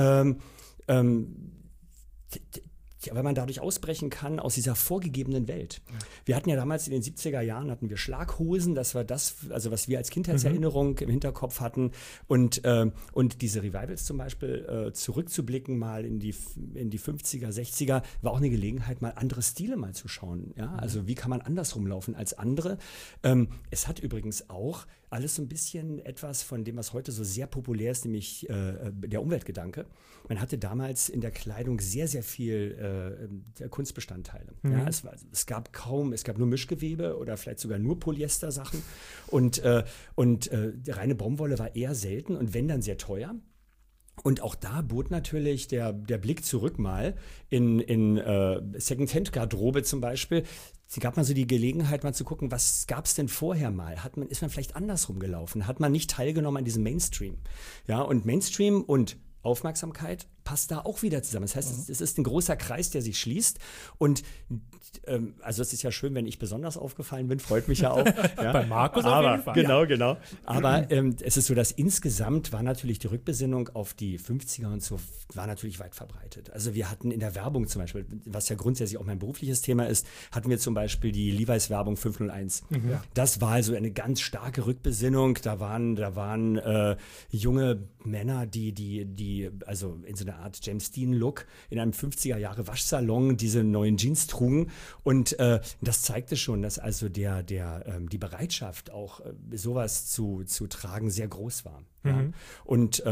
Weil man dadurch ausbrechen kann aus dieser vorgegebenen Welt. Ja. Wir hatten ja damals in den 70er Jahren Schlaghosen, das war das, also was wir als Kindheitserinnerung im Hinterkopf hatten und diese Revivals zum Beispiel zurückzublicken mal in die 50er, 60er, war auch eine Gelegenheit, mal andere Stile mal zu schauen. Ja? Also wie kann man anders rumlaufen als andere? Es hat übrigens auch alles so ein bisschen etwas von dem, was heute so sehr populär ist, nämlich der Umweltgedanke. Man hatte damals in der Kleidung sehr, sehr viel Kunstbestandteile. Ja, es gab nur Mischgewebe oder vielleicht sogar nur Polyester-Sachen und reine Baumwolle war eher selten und wenn, dann sehr teuer. Und auch da bot natürlich der Blick zurück mal in Second-Hand-Garderobe zum Beispiel. Es gab mal so die Gelegenheit, mal zu gucken, was gab es denn vorher mal? Ist man vielleicht andersrum gelaufen? Hat man nicht teilgenommen an diesem Mainstream? Ja, und Mainstream und Aufmerksamkeit passt da auch wieder zusammen. Das heißt, es ist ein großer Kreis, der sich schließt. Und also es ist ja schön, wenn ich besonders aufgefallen bin, freut mich ja auch. Ja. Bei Markus auf jeden Fall. Genau. Aber es ist so, dass insgesamt war natürlich die Rückbesinnung auf die 50er und so, war natürlich weit verbreitet. Also wir hatten in der Werbung zum Beispiel, was ja grundsätzlich auch mein berufliches Thema ist, hatten wir zum Beispiel die Levi's-Werbung 501. Das war also eine ganz starke Rückbesinnung. Da waren junge Männer, die also in so einer Art James Dean-Look in einem 50er-Jahre-Waschsalon diese neuen Jeans trugen. Und das zeigte schon, dass also die Bereitschaft, auch sowas zu tragen, sehr groß war. Ja? Und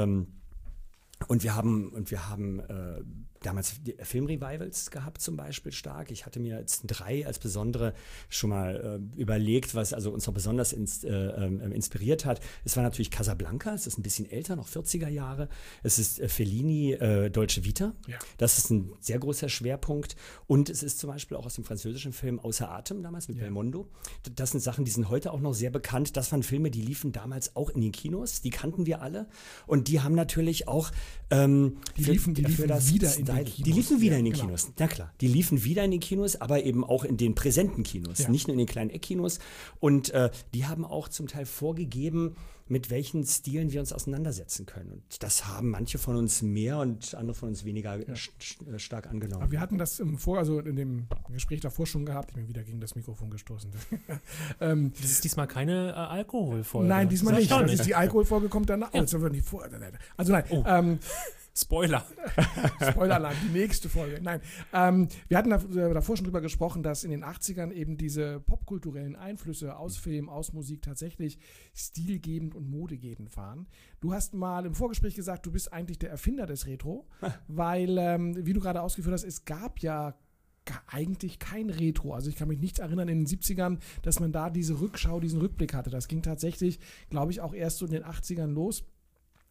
wir haben damals Filmrevivals gehabt zum Beispiel stark. Ich hatte mir jetzt 3 als besondere schon mal überlegt, was also uns noch besonders inspiriert hat. Es war natürlich Casablanca, es ist ein bisschen älter, noch 40er Jahre. Es ist Fellini, Dolce Vita. Ja. Das ist ein sehr großer Schwerpunkt. Und es ist zum Beispiel auch aus dem französischen Film Außer Atem damals mit Belmondo. Das sind Sachen, die sind heute auch noch sehr bekannt. Das waren Filme, die liefen damals auch in den Kinos. Die kannten wir alle. Und die haben natürlich auch die liefen wieder in den Kinos. Na klar, die liefen wieder in den Kinos, aber eben auch in den präsenten Kinos, nicht nur in den kleinen Eckkinos. Und die haben auch zum Teil vorgegeben, mit welchen Stilen wir uns auseinandersetzen können. Und das haben manche von uns mehr und andere von uns weniger stark angenommen. Aber wir hatten das in dem Gespräch davor schon gehabt. Ich bin wieder gegen das Mikrofon gestoßen. Das ist diesmal keine Alkoholfolge. Nein, diesmal nicht. Das ist die Alkoholfolge, kommt danach. Ja. Also nein. Oh. Spoiler-Alarm, die nächste Folge. Nein, wir hatten davor schon drüber gesprochen, dass in den 80ern eben diese popkulturellen Einflüsse aus Film, aus Musik tatsächlich stilgebend und modegebend waren. Du hast mal im Vorgespräch gesagt, du bist eigentlich der Erfinder des Retro, weil, wie du gerade ausgeführt hast, es gab ja eigentlich kein Retro. Also ich kann mich nicht erinnern in den 70ern, dass man da diese Rückschau, diesen Rückblick hatte. Das ging tatsächlich, glaube ich, auch erst so in den 80ern los.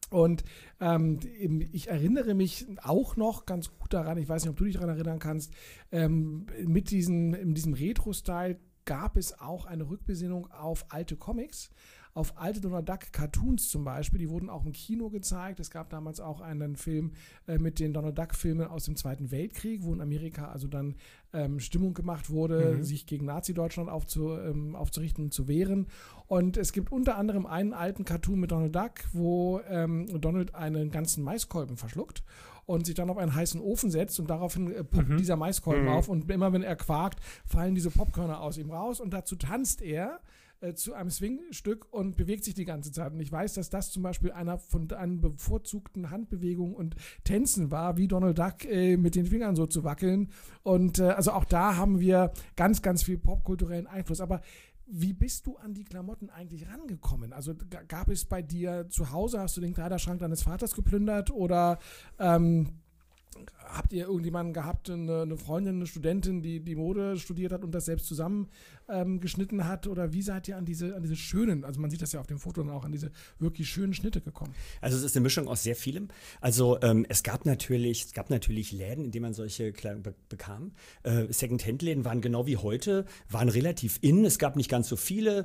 Und ich erinnere mich auch noch ganz gut daran, ich weiß nicht, ob du dich daran erinnern kannst, in diesem Retro-Style gab es auch eine Rückbesinnung auf alte Comics, auf alte Donald Duck Cartoons zum Beispiel, die wurden auch im Kino gezeigt. Es gab damals auch einen Film mit den Donald Duck Filmen aus dem Zweiten Weltkrieg, wo in Amerika also dann Stimmung gemacht wurde, sich gegen Nazi-Deutschland aufzurichten und zu wehren. Und es gibt unter anderem einen alten Cartoon mit Donald Duck, wo Donald einen ganzen Maiskolben verschluckt und sich dann auf einen heißen Ofen setzt und daraufhin poppt dieser Maiskolben auf und immer wenn er quakt, fallen diese Popkörner aus ihm raus und dazu tanzt er zu einem Swing-Stück und bewegt sich die ganze Zeit. Und ich weiß, dass das zum Beispiel einer von einen bevorzugten Handbewegungen und Tänzen war, wie Donald Duck mit den Fingern so zu wackeln. Und also auch da haben wir ganz, ganz viel popkulturellen Einfluss. Aber wie bist du an die Klamotten eigentlich rangekommen? Also gab es bei dir zu Hause, hast du den Kleiderschrank deines Vaters geplündert oder habt ihr irgendjemanden gehabt, eine Freundin, eine Studentin, die Mode studiert hat und das selbst zusammen geschnitten hat? Oder wie seid ihr an diese schönen, also man sieht das ja auf dem Foto dann auch, an diese wirklich schönen Schnitte gekommen? Also es ist eine Mischung aus sehr vielem. Also es gab natürlich Läden, in denen man solche Kleidung bekam. Second-Hand-Läden waren genau wie heute, waren relativ in. Es gab nicht ganz so viele,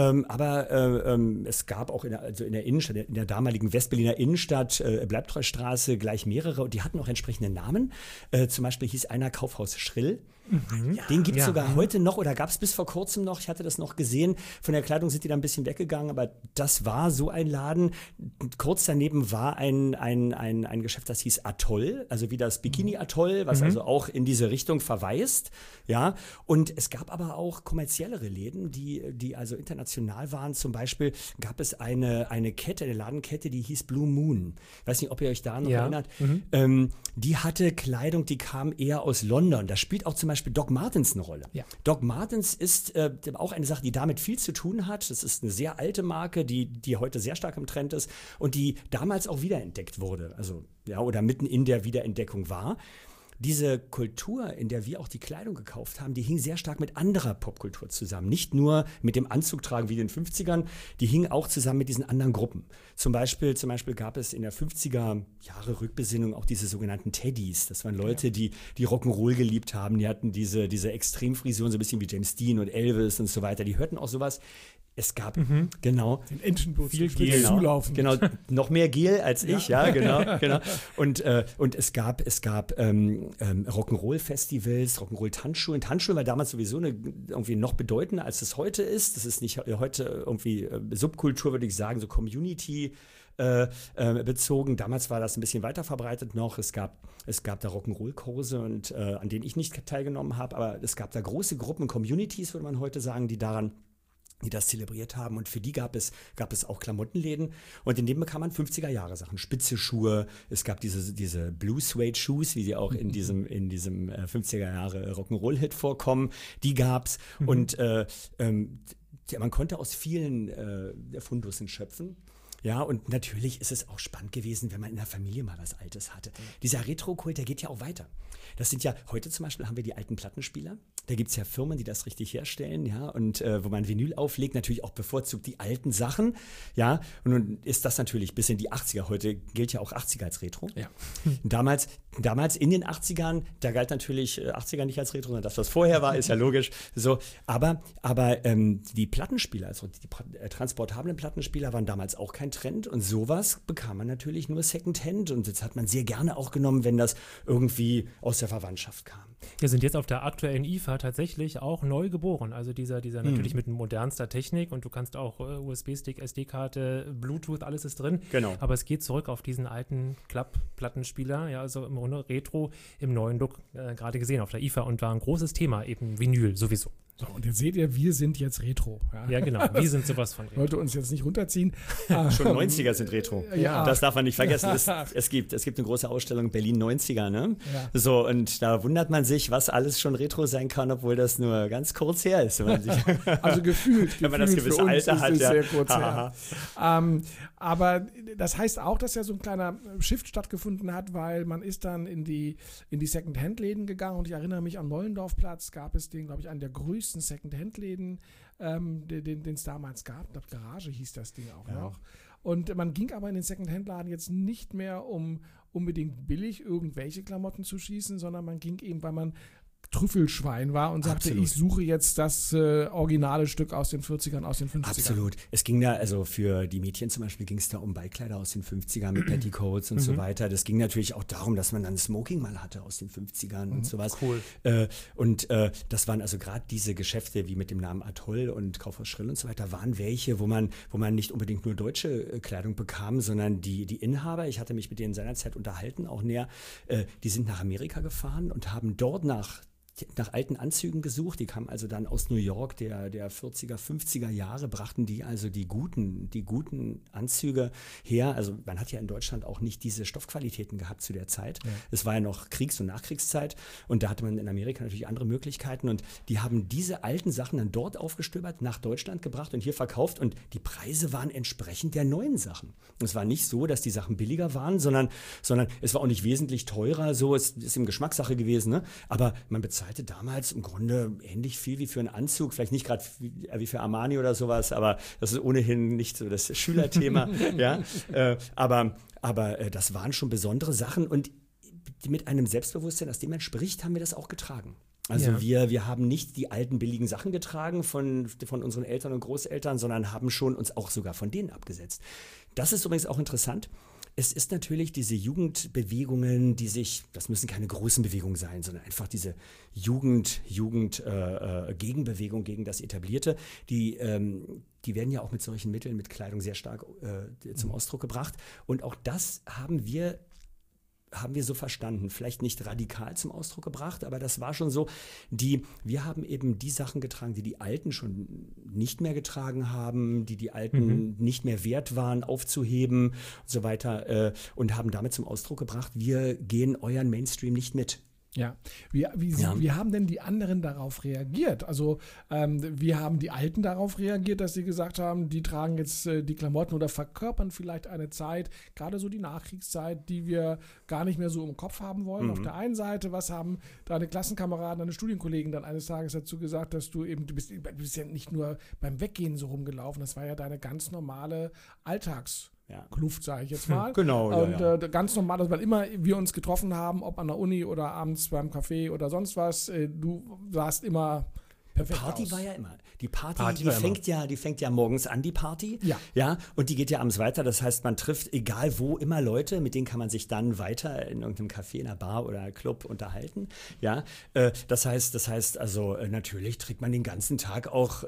aber es gab auch in der Innenstadt, in der damaligen Westberliner Innenstadt, Bleibtreustraße, gleich mehrere und die hatten auch entsprechende Namen. Zum Beispiel hieß einer Kaufhaus Schrill. Den gibt es sogar heute noch oder gab es bis vor kurzem noch. Ich hatte das noch gesehen. Von der Kleidung sind die da ein bisschen weggegangen, aber das war so ein Laden. Kurz daneben war ein Geschäft, das hieß Atoll, also wie das Bikini-Atoll, was also auch in diese Richtung verweist. Ja, und es gab aber auch kommerziellere Läden, die also international waren. Zum Beispiel gab es eine Ladenkette, die hieß Blue Moon. Ich weiß nicht, ob ihr euch da noch erinnert. Die hatte Kleidung, die kam eher aus London. Da spielt auch zum Beispiel Doc Martens eine Rolle. Ja. Doc Martens ist auch eine Sache, die damit viel zu tun hat. Das ist eine sehr alte Marke, die heute sehr stark im Trend ist und die damals auch wiederentdeckt wurde. Also, ja, oder mitten in der Wiederentdeckung war. Diese Kultur, in der wir auch die Kleidung gekauft haben, die hing sehr stark mit anderer Popkultur zusammen. Nicht nur mit dem Anzugtragen wie in den 50ern, die hing auch zusammen mit diesen anderen Gruppen. Zum Beispiel gab es in der 50er Jahre Rückbesinnung auch diese sogenannten Teddys. Das waren Leute, die Rock'n'Roll geliebt haben. Die hatten diese Extremfrisuren, so ein bisschen wie James Dean und Elvis und so weiter. Die hörten auch sowas. Es gab, genau, den Entenbus, viel Gel, zulaufen. Genau, noch mehr Gel als ich, ja genau. Und es gab Rock'n'Roll-Festivals, Rock'n'Roll-Tanzschulen. Tanzschulen war damals sowieso irgendwie noch bedeutender, als es heute ist. Das ist nicht heute irgendwie Subkultur, würde ich sagen, so Community bezogen. Damals war das ein bisschen weiter verbreitet noch. Es gab da Rock'n'Roll-Kurse an denen ich nicht teilgenommen habe, aber es gab da große Gruppen, Communities, würde man heute sagen, die das zelebriert haben und für die gab es auch Klamottenläden und in denen bekam man 50er-Jahre-Sachen, spitze Schuhe, es gab diese Blue Suede Shoes, wie sie auch in diesem 50er-Jahre Rock'n'Roll-Hit vorkommen, die gab's und man konnte aus vielen Fundussen schöpfen. Ja, und natürlich ist es auch spannend gewesen, wenn man in der Familie mal was Altes hatte. Dieser Retro-Kult, der geht ja auch weiter. Das sind ja, heute zum Beispiel haben wir die alten Plattenspieler. Da gibt es ja Firmen, die das richtig herstellen, ja, und wo man Vinyl auflegt, natürlich auch bevorzugt die alten Sachen, ja. Und nun ist das natürlich bis in die 80er. Heute gilt ja auch 80er als Retro. Ja. Damals in den 80ern, da galt natürlich 80er nicht als Retro, sondern das, was vorher war, ist ja logisch. So, aber die Plattenspieler, also die transportablen Plattenspieler waren damals auch kein Trend und sowas bekam man natürlich nur Secondhand und das hat man sehr gerne auch genommen, wenn das irgendwie aus der Verwandtschaft kam. Wir sind jetzt auf der aktuellen IFA tatsächlich auch neu geboren, also dieser natürlich mit modernster Technik und du kannst auch USB-Stick, SD-Karte, Bluetooth, alles ist drin. Genau. Aber es geht zurück auf diesen alten Klapp-Plattenspieler, ja, also im Grunde Retro im neuen Look, gerade gesehen auf der IFA und war ein großes Thema, eben Vinyl sowieso. So, und jetzt seht ihr, wir sind jetzt Retro. Ja, genau. Wir sind sowas von Retro. Wollte uns jetzt nicht runterziehen. Schon 90er sind Retro. Ja. Das darf man nicht vergessen. Es gibt eine große Ausstellung Berlin 90er, ne? Ja. So, und da wundert man sich, was alles schon Retro sein kann, obwohl das nur ganz kurz her ist. Wenn man sich also gefühlt. Wenn man das gewisse Alter hat, ja. Sehr kurz her. Aber das heißt auch, dass ja so ein kleiner Shift stattgefunden hat, weil man ist dann in die Second-Hand-Läden gegangen und ich erinnere mich, am Nollendorfplatz gab es den, glaube ich, einen der größten Second-Hand-Läden, den es damals gab. Ich glaube, Garage hieß das Ding auch noch. Und man ging aber in den Second-Hand-Laden jetzt nicht mehr, um unbedingt billig irgendwelche Klamotten zu schießen, sondern man ging eben, weil man Trüffelschwein war und sagte, ich suche jetzt das originale Stück aus den 40ern, aus den 50ern. Absolut. Es ging da, also für die Mädchen zum Beispiel ging es da um Ballkleider aus den 50ern mit Petticoats und so weiter. Das ging natürlich auch darum, dass man dann Smoking mal hatte aus den 50ern und sowas. Cool. Das waren also gerade diese Geschäfte wie mit dem Namen Atoll und Kaufhaus Schrill und so weiter, waren welche, wo man nicht unbedingt nur deutsche Kleidung bekam, sondern die Inhaber, ich hatte mich mit denen seinerzeit unterhalten, auch näher, die sind nach Amerika gefahren und haben dort nach alten Anzügen gesucht. Die kamen also dann aus New York der 40er, 50er Jahre, brachten die also die guten Anzüge her. Also man hat ja in Deutschland auch nicht diese Stoffqualitäten gehabt zu der Zeit. Ja. Es war ja noch Kriegs- und Nachkriegszeit und da hatte man in Amerika natürlich andere Möglichkeiten und die haben diese alten Sachen dann dort aufgestöbert, nach Deutschland gebracht und hier verkauft und die Preise waren entsprechend der neuen Sachen. Und es war nicht so, dass die Sachen billiger waren, sondern es war auch nicht wesentlich teurer, so es ist eben Geschmackssache gewesen, ne? Aber man bezahlte damals im Grunde ähnlich viel wie für einen Anzug, vielleicht nicht gerade wie für Armani oder sowas, aber das ist ohnehin nicht so das Schülerthema. Ja? Aber das waren schon besondere Sachen und mit einem Selbstbewusstsein, aus dem man spricht, haben wir das auch getragen. Also wir haben nicht die alten billigen Sachen getragen von unseren Eltern und Großeltern, sondern haben schon uns auch sogar von denen abgesetzt. Das ist übrigens auch interessant. Es ist natürlich diese Jugendbewegungen, das müssen keine großen Bewegungen sein, sondern einfach diese Gegenbewegung gegen das Etablierte, die werden ja auch mit solchen Mitteln, mit Kleidung sehr stark zum Ausdruck gebracht. Und auch das haben wir so verstanden, vielleicht nicht radikal zum Ausdruck gebracht, aber das war schon so, wir haben eben die Sachen getragen, die Alten schon nicht mehr getragen haben, die Alten nicht mehr wert waren, aufzuheben und so weiter und haben damit zum Ausdruck gebracht, wir gehen euren Mainstream nicht mit. Ja, wie haben denn die anderen darauf reagiert? Also wie haben die Alten darauf reagiert, dass sie gesagt haben, die tragen jetzt die Klamotten oder verkörpern vielleicht eine Zeit, gerade so die Nachkriegszeit, die wir gar nicht mehr so im Kopf haben wollen. Auf der einen Seite, was haben deine Klassenkameraden, deine Studienkollegen dann eines Tages dazu gesagt, dass du bist ja nicht nur beim Weggehen so rumgelaufen, das war ja deine ganz normale Kluft, sage ich jetzt mal. Genau. Und ganz normal, dass wir uns getroffen haben, ob an der Uni oder abends beim Café oder sonst was, du sahst immer perfekt Party aus. war ja immer. Die Party die fängt ja morgens an, die Party. Ja. Und die geht ja abends weiter. Das heißt, man trifft egal wo immer Leute, mit denen kann man sich dann weiter in irgendeinem Café, in einer Bar oder Club unterhalten. Ja. Das heißt also, natürlich trägt man den ganzen Tag auch,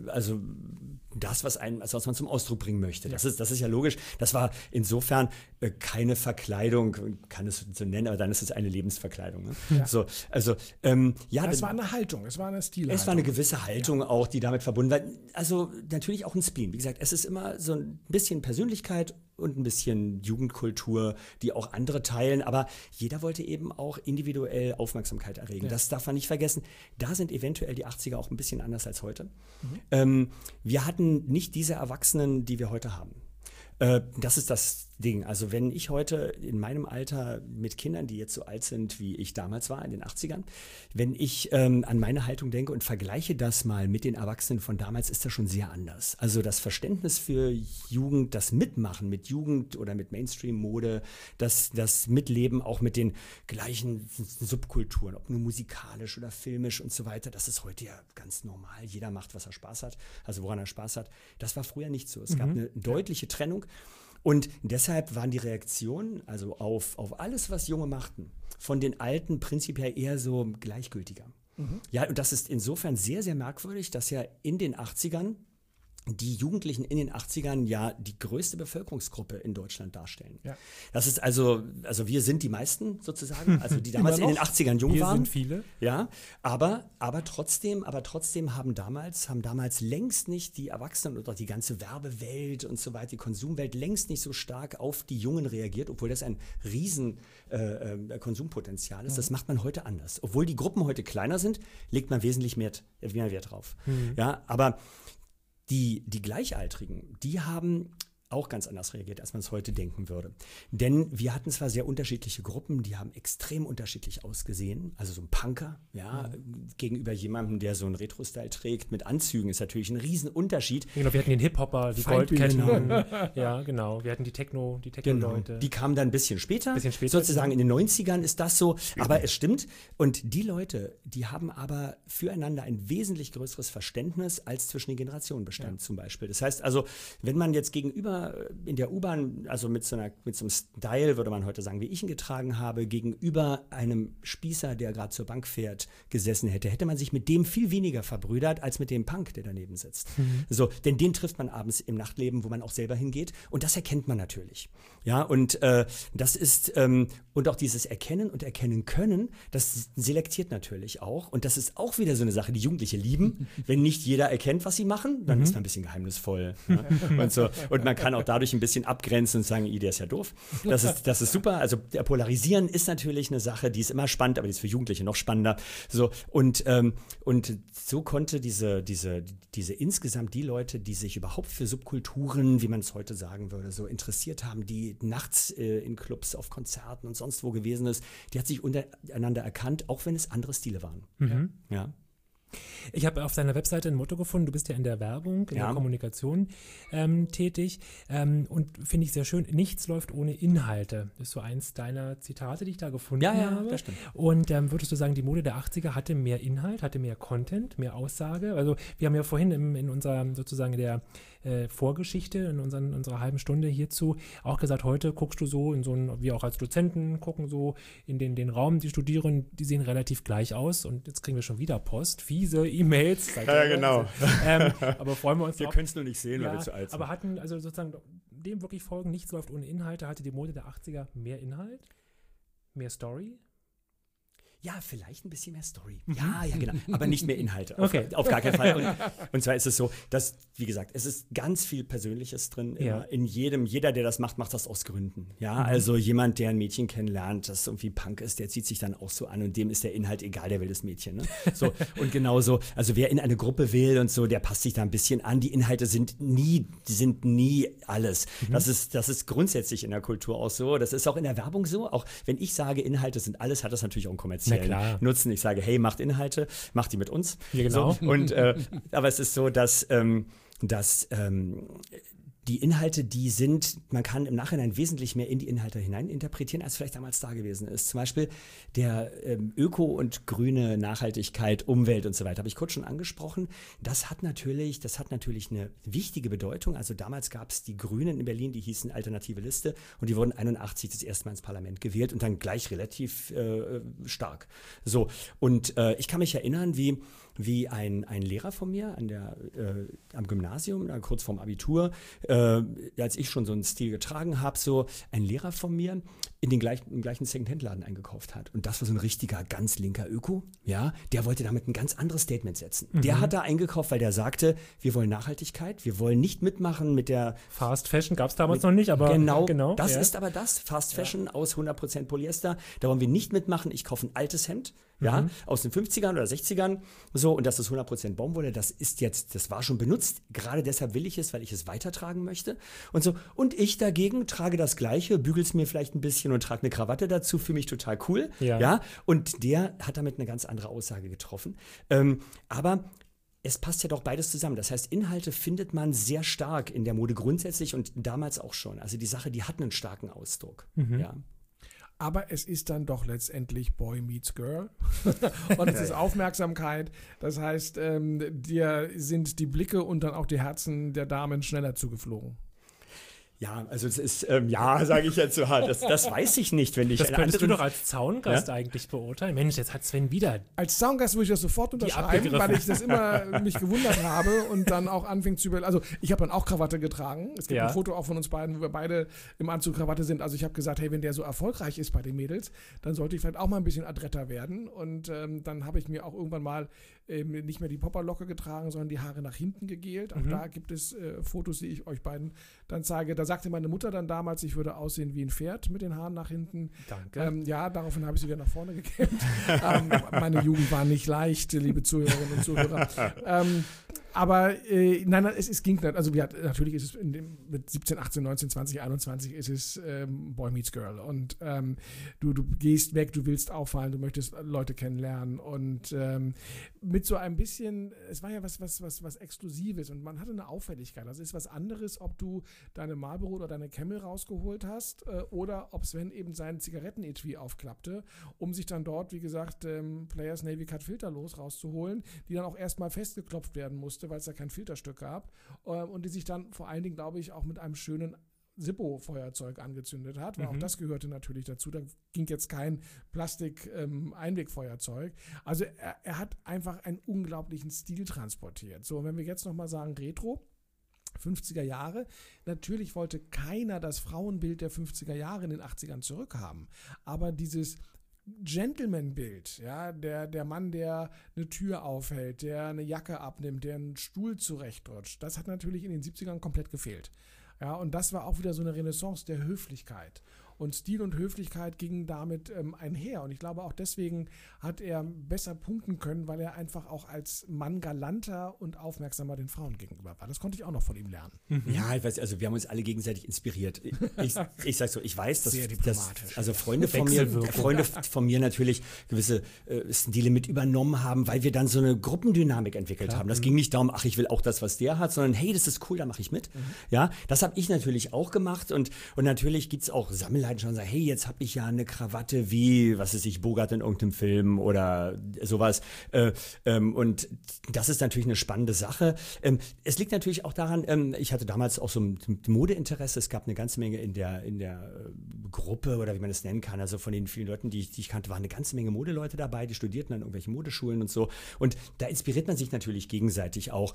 das, was man zum Ausdruck bringen möchte. Das ist ja logisch. Das war insofern keine Verkleidung, kann es so nennen, aber dann ist es eine Lebensverkleidung. Ne? Ja. So, also, es war eine Haltung, es war eine Stilhaltung. Es war eine gewisse Haltung auch, die damit verbunden war. Also natürlich auch ein Spleen. Wie gesagt, es ist immer so ein bisschen Persönlichkeit und ein bisschen Jugendkultur, die auch andere teilen. Aber jeder wollte eben auch individuell Aufmerksamkeit erregen. Ja. Das darf man nicht vergessen. Da sind eventuell die 80er auch ein bisschen anders als heute. Wir hatten nicht diese Erwachsenen, die wir heute haben. Das ist das Ding. Also wenn ich heute in meinem Alter mit Kindern, die jetzt so alt sind, wie ich damals war, in den 80ern, wenn ich an meine Haltung denke und vergleiche das mal mit den Erwachsenen von damals, ist das schon sehr anders. Also das Verständnis für Jugend, das Mitmachen mit Jugend oder mit Mainstream-Mode, das Mitleben auch mit den gleichen Subkulturen, ob nur musikalisch oder filmisch und so weiter, das ist heute ja ganz normal. Jeder macht, was er Spaß hat, also woran er Spaß hat. Das war früher nicht so. Es gab eine deutliche Trennung. Und deshalb waren die Reaktionen, also auf alles, was Junge machten, von den Alten prinzipiell eher so gleichgültiger. Ja, und das ist insofern sehr, sehr merkwürdig, dass ja in den 80ern die Jugendlichen in den 80ern ja die größte Bevölkerungsgruppe in Deutschland darstellen. Ja. Das ist also wir sind die meisten sozusagen, also die damals in den 80ern jung waren. Wir sind viele. Ja, aber trotzdem haben damals längst nicht die Erwachsenen oder die ganze Werbewelt und so weiter, die Konsumwelt längst nicht so stark auf die Jungen reagiert, obwohl das ein riesen Konsumpotenzial ist. Das macht man heute anders. Obwohl die Gruppen heute kleiner sind, legt man wesentlich mehr Wert drauf. Ja, aber die Gleichaltrigen, die haben auch ganz anders reagiert, als man es heute denken würde. Denn wir hatten zwar sehr unterschiedliche Gruppen, die haben extrem unterschiedlich ausgesehen. Also so ein Punker, gegenüber jemandem, der so einen Retro-Style trägt mit Anzügen, ist natürlich ein Riesenunterschied. Genau, wir hatten den Hip-Hopper, die Goldketten. Ja, genau. Wir hatten die Techno-Leute. Genau. Die kamen dann ein bisschen später. Sozusagen in den 90ern ist das so. Aber es stimmt. Und die Leute, die haben aber füreinander ein wesentlich größeres Verständnis, als zwischen den Generationen bestand zum Beispiel. Das heißt also, wenn man jetzt gegenüber in der U-Bahn, also mit so einem Style, würde man heute sagen, wie ich ihn getragen habe, gegenüber einem Spießer, der gerade zur Bank fährt, gesessen hätte man sich mit dem viel weniger verbrüdert, als mit dem Punk, der daneben sitzt. So, denn den trifft man abends im Nachtleben, wo man auch selber hingeht. Und das erkennt man natürlich. Ja, und das ist, und auch dieses Erkennen und Erkennen können, das selektiert natürlich auch. Und das ist auch wieder so eine Sache, die Jugendliche lieben. Wenn nicht jeder erkennt, was sie machen, dann ist man ein bisschen geheimnisvoll. Ne? Und man kann auch dadurch ein bisschen abgrenzen und sagen, der ist ja doof. Das ist super. Also der Polarisieren ist natürlich eine Sache, die ist immer spannend, aber die ist für Jugendliche noch spannender. So, und so konnte diese insgesamt die Leute, die sich überhaupt für Subkulturen, wie man es heute sagen würde, so interessiert haben, die nachts in Clubs, auf Konzerten und sonst wo gewesen ist, die hat sich untereinander erkannt, auch wenn es andere Stile waren. Ja. Ich habe auf deiner Webseite ein Motto gefunden, du bist ja in der Werbung, in der Kommunikation tätig und finde ich sehr schön, nichts läuft ohne Inhalte. Das ist so eins deiner Zitate, die ich da gefunden habe. Ja, das stimmt. Und würdest du sagen, die Mode der 80er hatte mehr Inhalt, hatte mehr Content, mehr Aussage? Also wir haben ja vorhin in unserer sozusagen der Vorgeschichte, in unserer halben Stunde hierzu auch gesagt, heute guckst du so in so ein, wir auch als Dozenten gucken so in den Raum, die Studierenden, die sehen relativ gleich aus und jetzt kriegen wir schon wieder Post, fiese E-Mails. Ja, genau. Aber freuen wir uns wir können es nur nicht sehen, weil wir zu alt sind. Aber hatten also sozusagen dem wirklich folgen, nichts läuft ohne Inhalte, hatte die Mode der 80er mehr Inhalt, mehr Story? Ja, vielleicht ein bisschen mehr Story. Ja, genau. Aber nicht mehr Inhalte. Auf gar keinen Fall. Und zwar ist es so, dass, wie gesagt, es ist ganz viel Persönliches drin. In jeder, der das macht das aus Gründen. Ja, also jemand, der ein Mädchen kennenlernt, das irgendwie Punk ist, der zieht sich dann auch so an und dem ist der Inhalt egal, der will das Mädchen. Ne? So, und genauso, also wer in eine Gruppe will und so, der passt sich da ein bisschen an. Die Inhalte sind nie alles. Das ist grundsätzlich in der Kultur auch so. Das ist auch in der Werbung so. Auch wenn ich sage, Inhalte sind alles, hat das natürlich auch einen kommerziellen Nutzen. Ich sage, hey, macht Inhalte, macht die mit uns. Ja, genau. So, und, aber es ist so, dass die Inhalte, man kann im Nachhinein wesentlich mehr in die Inhalte hinein interpretieren, als vielleicht damals da gewesen ist. Zum Beispiel der Öko- und grüne Nachhaltigkeit, Umwelt und so weiter, habe ich kurz schon angesprochen. Das hat natürlich eine wichtige Bedeutung. Also damals gab es die Grünen in Berlin, die hießen Alternative Liste und die wurden 1981 das erste Mal ins Parlament gewählt und dann gleich relativ stark. So, und ich kann mich erinnern, wie ein Lehrer von mir am Gymnasium, kurz vorm Abitur, als ich schon so einen Stil getragen habe, so ein Lehrer von mir im gleichen Second-Hand-Laden eingekauft hat. Und das war so ein richtiger, ganz linker Öko. Ja, der wollte damit ein ganz anderes Statement setzen. Der hat da eingekauft, weil der sagte, wir wollen Nachhaltigkeit, wir wollen nicht mitmachen mit der Fast Fashion gab es damals noch nicht, aber genau. Das ist aber das, Fast Fashion aus 100% Polyester. Da wollen wir nicht mitmachen. Ich kaufe ein altes Hemd, aus den 50ern oder 60ern. So, und das ist 100% Baumwolle. Das war schon benutzt. Gerade deshalb will ich es, weil ich es weitertragen möchte. Und so. Und ich dagegen trage das Gleiche, bügel es mir vielleicht ein bisschen und trage eine Krawatte dazu, fühle mich total cool. Ja. Und der hat damit eine ganz andere Aussage getroffen. Aber es passt ja doch beides zusammen. Das heißt, Inhalte findet man sehr stark in der Mode grundsätzlich und damals auch schon. Also die Sache, die hat einen starken Ausdruck. Ja. Aber es ist dann doch letztendlich Boy meets Girl und es ist Aufmerksamkeit. Das heißt, dir sind die Blicke und dann auch die Herzen der Damen schneller zugeflogen. Ja, also es ist, sage ich jetzt so hart, das weiß ich nicht, wenn ich das könntest du doch als Zaungast eigentlich beurteilen. Mensch, jetzt hat Sven wieder. Als Zaungast würde ich das sofort unterschreiben, weil ich das immer mich gewundert habe und dann auch anfing zu überlegen. Also ich habe dann auch Krawatte getragen. Es gibt ein Foto auch von uns beiden, wo wir beide im Anzug Krawatte sind. Also ich habe gesagt, hey, wenn der so erfolgreich ist bei den Mädels, dann sollte ich vielleicht auch mal ein bisschen adretter werden. Und dann habe ich mir auch irgendwann mal nicht mehr die Popperlocke getragen, sondern die Haare nach hinten gegelt. Auch da gibt es Fotos, die ich euch beiden dann zeige. Da sagte meine Mutter dann damals, ich würde aussehen wie ein Pferd mit den Haaren nach hinten. Danke. Daraufhin habe ich sie wieder nach vorne gekämmt. Meine Jugend war nicht leicht, liebe Zuhörerinnen und Zuhörer. Aber nein, es ging nicht. Also natürlich ist es mit 17, 18, 19, 20, 21 ist es Boy Meets Girl. Und du gehst weg, du willst auffallen, du möchtest Leute kennenlernen. Und mit so ein bisschen, es war ja was Exklusives und man hatte eine Auffälligkeit. Also es ist was anderes, ob du deine Marlboro oder deine Camel rausgeholt hast oder ob Sven eben seinen Zigaretten-Etui aufklappte, um sich dann dort, wie gesagt, Players Navy Cut filterlos rauszuholen, die dann auch erstmal festgeklopft werden musste, weil es da kein Filterstück gab und die sich dann vor allen Dingen, glaube ich, auch mit einem schönen Zippo-Feuerzeug angezündet hat, weil auch das gehörte natürlich dazu. Da ging jetzt kein Plastik-Einwegfeuerzeug. Also er hat einfach einen unglaublichen Stil transportiert. So, und wenn wir jetzt nochmal sagen Retro, 50er Jahre. Natürlich wollte keiner das Frauenbild der 50er Jahre in den 80ern zurückhaben. Aber dieses Gentleman-Bild, ja, der Mann, der eine Tür aufhält, der eine Jacke abnimmt, der einen Stuhl zurechtrutscht, das hat natürlich in den 70ern komplett gefehlt. Ja, und das war auch wieder so eine Renaissance der Höflichkeit. Und Stil und Höflichkeit gingen damit einher. Und ich glaube, auch deswegen hat er besser punkten können, weil er einfach auch als Mann galanter und aufmerksamer den Frauen gegenüber war. Das konnte ich auch noch von ihm lernen. Ja, ich weiß, also wir haben uns alle gegenseitig inspiriert. Ich sag so, ich weiß, dass also Freunde von mir natürlich gewisse Stile mit übernommen haben, weil wir dann so eine Gruppendynamik entwickelt haben. Das ging nicht darum, ach, ich will auch das, was der hat, sondern hey, das ist cool, da mache ich mit. Ja, das habe ich natürlich auch gemacht und natürlich gibt es auch Sammelleidenschaft schon sagen, hey, jetzt habe ich ja eine Krawatte wie, was weiß ich, Bogart in irgendeinem Film oder sowas. Und das ist natürlich eine spannende Sache. Es liegt natürlich auch daran, ich hatte damals auch so ein Modeinteresse. Es gab eine ganze Menge in der Gruppe oder wie man das nennen kann. Also von den vielen Leuten, die ich kannte, waren eine ganze Menge Modeleute dabei, die studierten an irgendwelchen Modeschulen und so. Und da inspiriert man sich natürlich gegenseitig auch.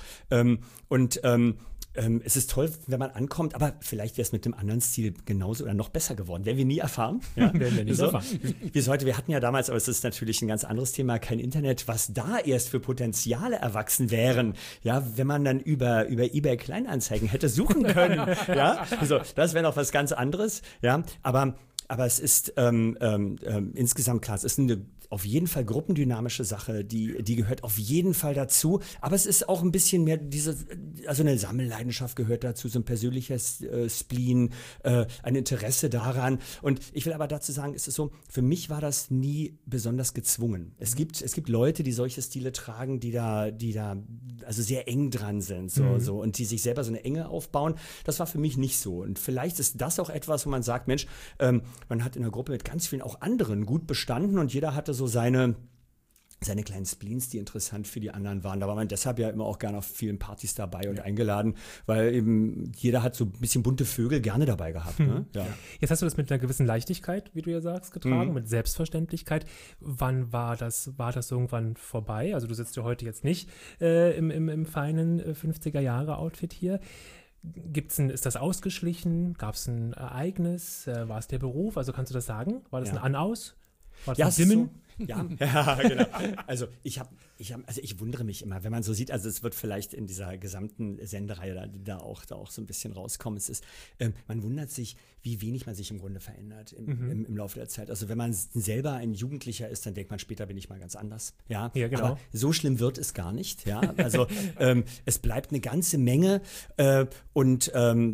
Es ist toll, wenn man ankommt, aber vielleicht wäre es mit dem anderen Stil genauso oder noch besser geworden. Werden wir nie erfahren. Ja? Werden wir nie erfahren. Bis heute, wir hatten ja damals, aber es ist natürlich ein ganz anderes Thema, kein Internet, was da erst für Potenziale erwachsen wären, ja, wenn man dann über eBay Kleinanzeigen hätte suchen können. Ja, also das wäre noch was ganz anderes. Ja, aber es ist insgesamt klar, es ist auf jeden Fall gruppendynamische Sache, die gehört auf jeden Fall dazu, aber es ist auch ein bisschen mehr also eine Sammelleidenschaft gehört dazu, so ein persönliches Spleen, ein Interesse daran und ich will aber dazu sagen, es ist so, für mich war das nie besonders gezwungen. Es gibt Leute, die solche Stile tragen, die da also sehr eng dran sind, so und die sich selber so eine Enge aufbauen. Das war für mich nicht so und vielleicht ist das auch etwas, wo man sagt, Mensch, man hat in der Gruppe mit ganz vielen auch anderen gut bestanden und jeder hatte so seine kleinen Spleens, die interessant für die anderen waren. Da war man deshalb ja immer auch gerne auf vielen Partys dabei und eingeladen, weil eben jeder hat so ein bisschen bunte Vögel gerne dabei gehabt. Ne? Ja. Jetzt hast du das mit einer gewissen Leichtigkeit, wie du ja sagst, getragen, mit Selbstverständlichkeit. Wann war das irgendwann vorbei? Also du sitzt ja heute jetzt nicht im feinen 50er-Jahre-Outfit hier. Ist das ausgeschlichen? Gab es ein Ereignis? War es der Beruf? Also kannst du das sagen? War das ein An-Aus? War das ein Dimmen? Ja, genau. Also ich wundere mich immer, wenn man so sieht, also es wird vielleicht in dieser gesamten Sendereihe da auch so ein bisschen rauskommen. Es ist, man wundert sich, wie wenig man sich im Grunde verändert im Laufe der Zeit. Also wenn man selber ein Jugendlicher ist, dann denkt man, später bin ich mal ganz anders. Ja, genau. Aber so schlimm wird es gar nicht. Ja, also es bleibt eine ganze Menge und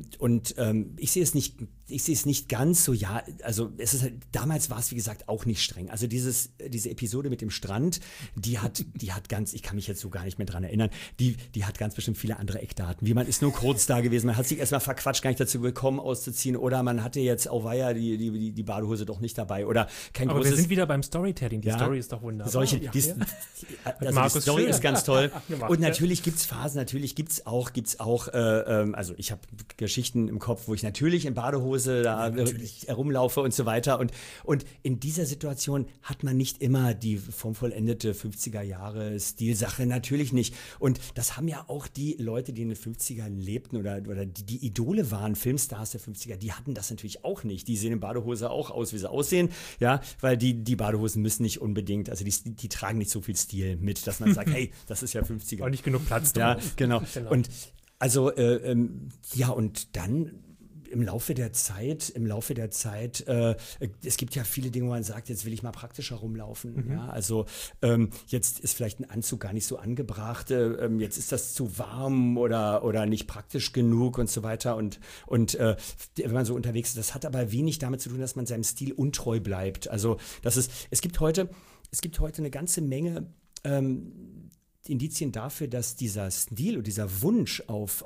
ich sehe es nicht ganz so, ja, also es ist halt, damals war es wie gesagt auch nicht streng. Also diese Episode mit dem Strand, die hat ganz, ich kann mich jetzt so gar nicht mehr dran erinnern, die hat ganz bestimmt viele andere Eckdaten. Wie man ist nur kurz da gewesen, man hat sich erstmal verquatscht, gar nicht dazu gekommen, auszuziehen oder man hatte jetzt auweia die Badehose doch nicht dabei oder kein aber großes... wir sind wieder beim Storytelling, die Story ist doch wunderbar. Die Story ist ganz toll und natürlich gibt es Phasen, natürlich gibt's auch also ich habe Geschichten im Kopf, wo ich natürlich in Badehose da herumlaufe und so weiter und in dieser Situation hat man nicht immer die formvollendete 50er-Jahre-Stilsache, natürlich nicht. Und das haben ja auch die Leute, die in den 50ern lebten oder die Idole waren, Filmstars der 50er, die hatten das natürlich auch nicht. Die sehen in Badehose auch aus, wie sie aussehen, ja, weil die Badehosen müssen nicht unbedingt, also die tragen nicht so viel Stil mit, dass man sagt, hey, das ist ja 50er. Auch nicht genug Platz drauf. Ja, genau. Und also, und dann im Laufe der Zeit, es gibt ja viele Dinge, wo man sagt, jetzt will ich mal praktischer rumlaufen. Ja? Also jetzt ist vielleicht ein Anzug gar nicht so angebracht, jetzt ist das zu warm oder nicht praktisch genug und so weiter. Und wenn man so unterwegs ist, das hat aber wenig damit zu tun, dass man seinem Stil untreu bleibt. Also es gibt heute eine ganze Menge Indizien dafür, dass dieser Stil und dieser Wunsch auf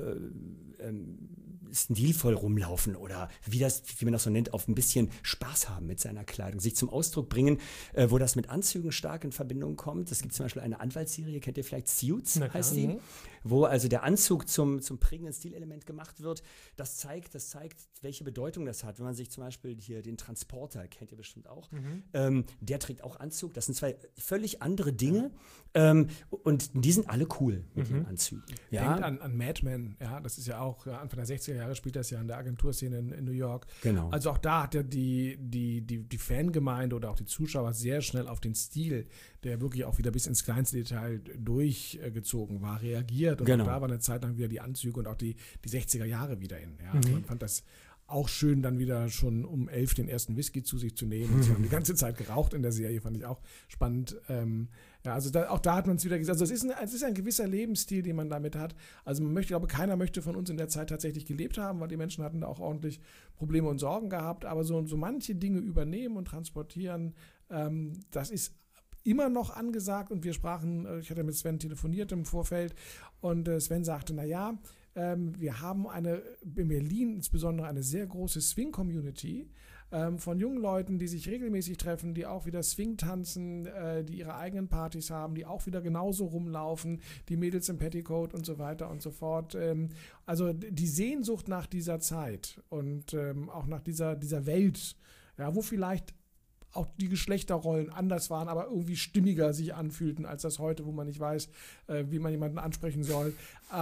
stilvoll rumlaufen oder wie man das so nennt, auf ein bisschen Spaß haben mit seiner Kleidung, sich zum Ausdruck bringen, wo das mit Anzügen stark in Verbindung kommt. Es gibt zum Beispiel eine Anwaltsserie, kennt ihr vielleicht Suits, heißt die, wo also der Anzug zum prägenden Stilelement gemacht wird. Das zeigt, welche Bedeutung das hat. Wenn man sich zum Beispiel hier den Transporter, kennt ihr bestimmt auch, der trägt auch Anzug. Das sind zwei völlig andere Dinge und die sind alle cool mit ihren Anzügen. Ja? Denkt an Mad Men, ja, das ist ja auch Anfang der 60er Jahre spielt das ja in der Agenturszene in New York. Genau. Also auch da hat ja die Fangemeinde oder auch die Zuschauer sehr schnell auf den Stil, der wirklich auch wieder bis ins kleinste Detail durchgezogen war, reagiert. Und auch da war eine Zeit lang wieder die Anzüge und auch die 60er Jahre wieder in. Ja. Also man fand das auch schön, dann wieder schon um 11 den ersten Whisky zu sich zu nehmen. Und sie haben die ganze Zeit geraucht in der Serie, fand ich auch spannend. Also auch da hat man es wieder gesagt. Also es ist ein gewisser Lebensstil, den man damit hat. Also ich glaube, keiner möchte von uns in der Zeit tatsächlich gelebt haben, weil die Menschen hatten da auch ordentlich Probleme und Sorgen gehabt. Aber so manche Dinge übernehmen und transportieren, das ist immer noch angesagt. Und ich hatte mit Sven telefoniert im Vorfeld und Sven sagte, wir haben in Berlin insbesondere eine sehr große Swing-Community von jungen Leuten, die sich regelmäßig treffen, die auch wieder Swing tanzen, die ihre eigenen Partys haben, die auch wieder genauso rumlaufen, die Mädels im Petticoat und so weiter und so fort. Also die Sehnsucht nach dieser Zeit und auch nach dieser Welt, ja, wo vielleicht auch die Geschlechterrollen anders waren, aber irgendwie stimmiger sich anfühlten als das heute, wo man nicht weiß, wie man jemanden ansprechen soll.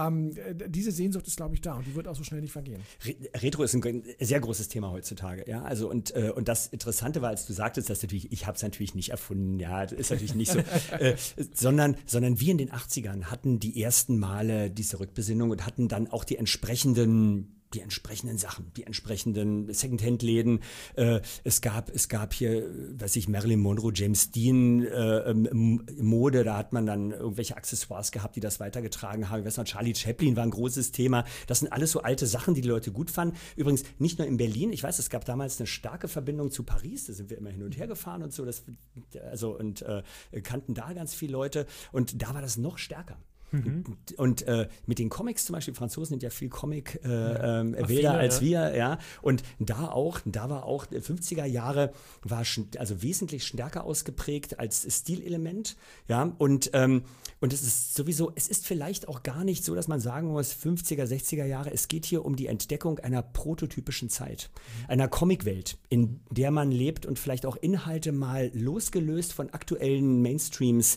Diese Sehnsucht ist, glaube ich, da und die wird auch so schnell nicht vergehen. Retro ist ein sehr großes Thema heutzutage, ja. Also und das Interessante war, als du sagtest, dass ich habe es natürlich nicht erfunden, ja, das ist natürlich nicht so, sondern wir in den 80ern hatten die ersten Male diese Rückbesinnung und hatten dann auch die entsprechenden Sachen, die entsprechenden Secondhand-Läden. Es gab hier, Marilyn Monroe, James Dean Mode, da hat man dann irgendwelche Accessoires gehabt, die das weitergetragen haben. Ich weiß noch, Charlie Chaplin war ein großes Thema. Das sind alles so alte Sachen, die Leute gut fanden. Übrigens nicht nur in Berlin. Ich weiß, es gab damals eine starke Verbindung zu Paris. Da sind wir immer hin und her gefahren und so. Kannten da ganz viele Leute. Und da war das noch stärker. Und mit den Comics zum Beispiel, die Franzosen sind ja viel Comic-Wähler als wir, ja. Und da war auch 50er Jahre also wesentlich stärker ausgeprägt als Stilelement, ja. Und es ist sowieso, es ist vielleicht auch gar nicht so, dass man sagen muss, 50er, 60er Jahre, es geht hier um die Entdeckung einer prototypischen Zeit, einer Comicwelt, in der man lebt und vielleicht auch Inhalte mal losgelöst von aktuellen Mainstreams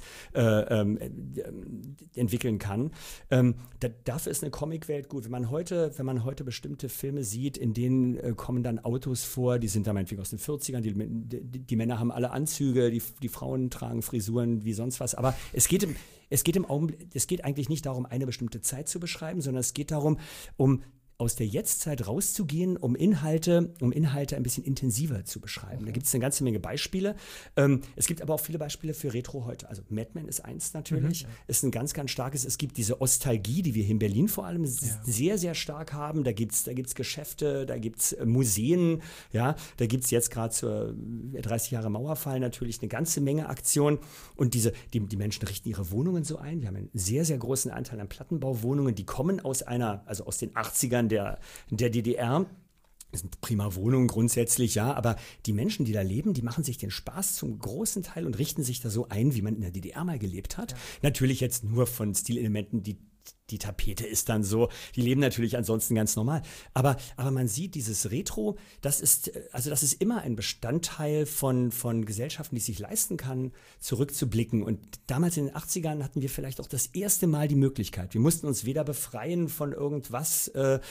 entwickeln kann. Dafür ist eine Comicwelt gut. Wenn man heute bestimmte Filme sieht, in denen kommen dann Autos vor, die sind da meinetwegen aus den 40ern, die Männer haben alle Anzüge, die Frauen tragen Frisuren wie sonst was, aber es geht eigentlich nicht darum, eine bestimmte Zeit zu beschreiben, sondern es geht darum, aus der Jetztzeit rauszugehen, um Inhalte ein bisschen intensiver zu beschreiben. Da gibt es eine ganze Menge Beispiele. Es gibt aber auch viele Beispiele für Retro heute. Also Mad Men ist eins natürlich, ist ein ganz, ganz starkes. Es gibt diese Nostalgie, die wir hier in Berlin vor allem sehr, sehr stark haben. Da gibt's Geschäfte, da gibt es Museen, ja, da gibt es jetzt gerade zur 30 Jahre Mauerfall natürlich eine ganze Menge Aktionen. Und die Menschen richten ihre Wohnungen so ein. Wir haben einen sehr, sehr großen Anteil an Plattenbauwohnungen, die kommen aus den 80ern der DDR. Das sind prima Wohnungen grundsätzlich, ja, aber die Menschen, die da leben, die machen sich den Spaß zum großen Teil und richten sich da so ein, wie man in der DDR mal gelebt hat. Ja. Natürlich jetzt nur von Stilelementen, die Tapete ist dann so, die leben natürlich ansonsten ganz normal. Aber man sieht dieses Retro, das ist immer ein Bestandteil von Gesellschaften, die es sich leisten kann, zurückzublicken. Und damals in den 80ern hatten wir vielleicht auch das erste Mal die Möglichkeit. Wir mussten uns weder befreien von irgendwas,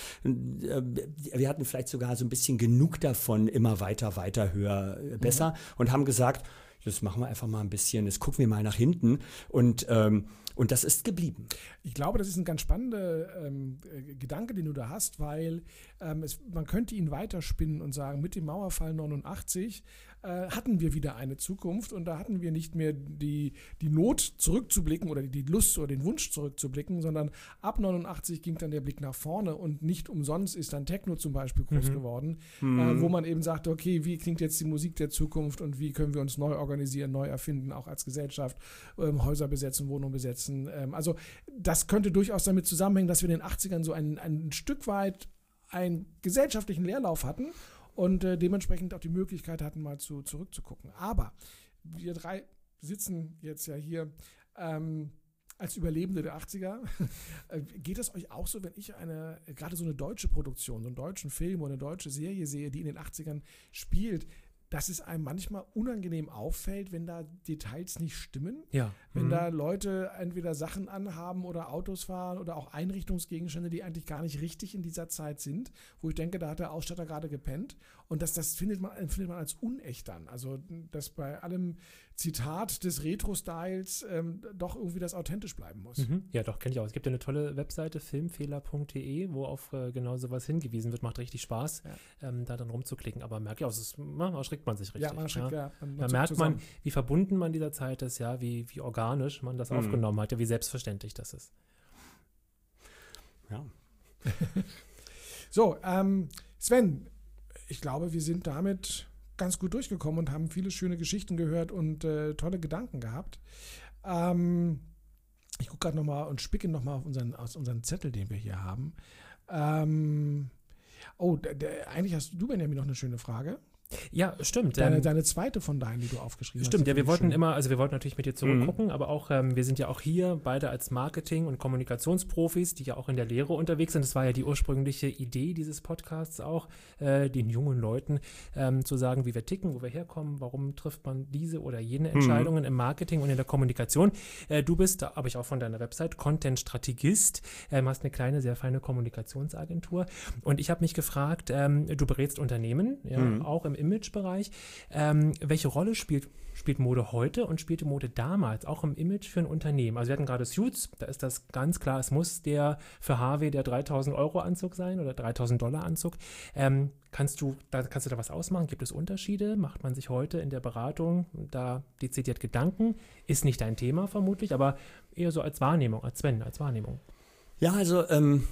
wir hatten vielleicht sogar so ein bisschen genug davon, immer weiter, höher, besser und haben gesagt, das machen wir einfach mal ein bisschen, jetzt gucken wir mal nach hinten und Und das ist geblieben. Ich glaube, das ist ein ganz spannender Gedanke, den du da hast, weil man könnte ihn weiterspinnen und sagen, mit dem Mauerfall 89 hatten wir wieder eine Zukunft und da hatten wir nicht mehr die Not zurückzublicken oder die Lust oder den Wunsch zurückzublicken, sondern ab 89 ging dann der Blick nach vorne und nicht umsonst ist dann Techno zum Beispiel groß geworden, wo man eben sagte, okay, wie klingt jetzt die Musik der Zukunft und wie können wir uns neu organisieren, neu erfinden, auch als Gesellschaft, Häuser besetzen, Wohnungen besetzen. Also das könnte durchaus damit zusammenhängen, dass wir in den 80ern so ein Stück weit einen gesellschaftlichen Leerlauf hatten und dementsprechend auch die Möglichkeit hatten, mal zurückzugucken. Aber wir drei sitzen jetzt ja hier als Überlebende der 80er. Geht es euch auch so, wenn ich gerade so eine deutsche Produktion, so einen deutschen Film oder eine deutsche Serie sehe, die in den 80ern spielt, dass es einem manchmal unangenehm auffällt, wenn da Details nicht stimmen. Ja. Wenn da Leute entweder Sachen anhaben oder Autos fahren oder auch Einrichtungsgegenstände, die eigentlich gar nicht richtig in dieser Zeit sind, wo ich denke, da hat der Ausstatter gerade gepennt. Und das findet man als unecht an. Also, dass bei allem Zitat des Retro-Styles doch irgendwie das authentisch bleiben muss. Ja, doch, kenne ich auch. Es gibt ja eine tolle Webseite, filmfehler.de, wo auf genau sowas hingewiesen wird. Macht richtig Spaß, da dann rumzuklicken. Aber merke ich auch, erschrickt man sich richtig. Ja, man erschrickt, ja. Da merkt man, wie verbunden man dieser Zeit ist, ja, wie organisch man das aufgenommen hat, ja, wie selbstverständlich das ist. Ja. So, Sven, ich glaube, wir sind damit ganz gut durchgekommen und haben viele schöne Geschichten gehört und tolle Gedanken gehabt. Ich gucke gerade nochmal und spicke nochmal aus unseren Zettel, den wir hier haben. Eigentlich hast du, Benjamin, noch eine schöne Frage. Ja, stimmt. Deine zweite von deinen, die du aufgeschrieben hast. Stimmt, ja, wir wollten natürlich mit dir zurückgucken, aber auch, wir sind ja auch hier beide als Marketing- und Kommunikationsprofis, die ja auch in der Lehre unterwegs sind. Das war ja die ursprüngliche Idee dieses Podcasts auch, den jungen Leuten zu sagen, wie wir ticken, wo wir herkommen, warum trifft man diese oder jene Entscheidungen im Marketing und in der Kommunikation. Du bist, da habe ich auch von deiner Website, Content-Strategist, hast eine kleine, sehr feine Kommunikationsagentur und ich habe mich gefragt, du berätst Unternehmen, ja, auch im Imagebereich. Welche Rolle spielt Mode heute und spielte Mode damals, auch im Image für ein Unternehmen? Also wir hatten gerade Suits, da ist das ganz klar, es muss für Harvey der 3.000 € Anzug sein oder 3.000 $ Anzug. Kannst du da was ausmachen? Gibt es Unterschiede? Macht man sich heute in der Beratung da dezidiert Gedanken? Ist nicht dein Thema vermutlich, aber eher so als Wahrnehmung, als Wahrnehmung. Ja, also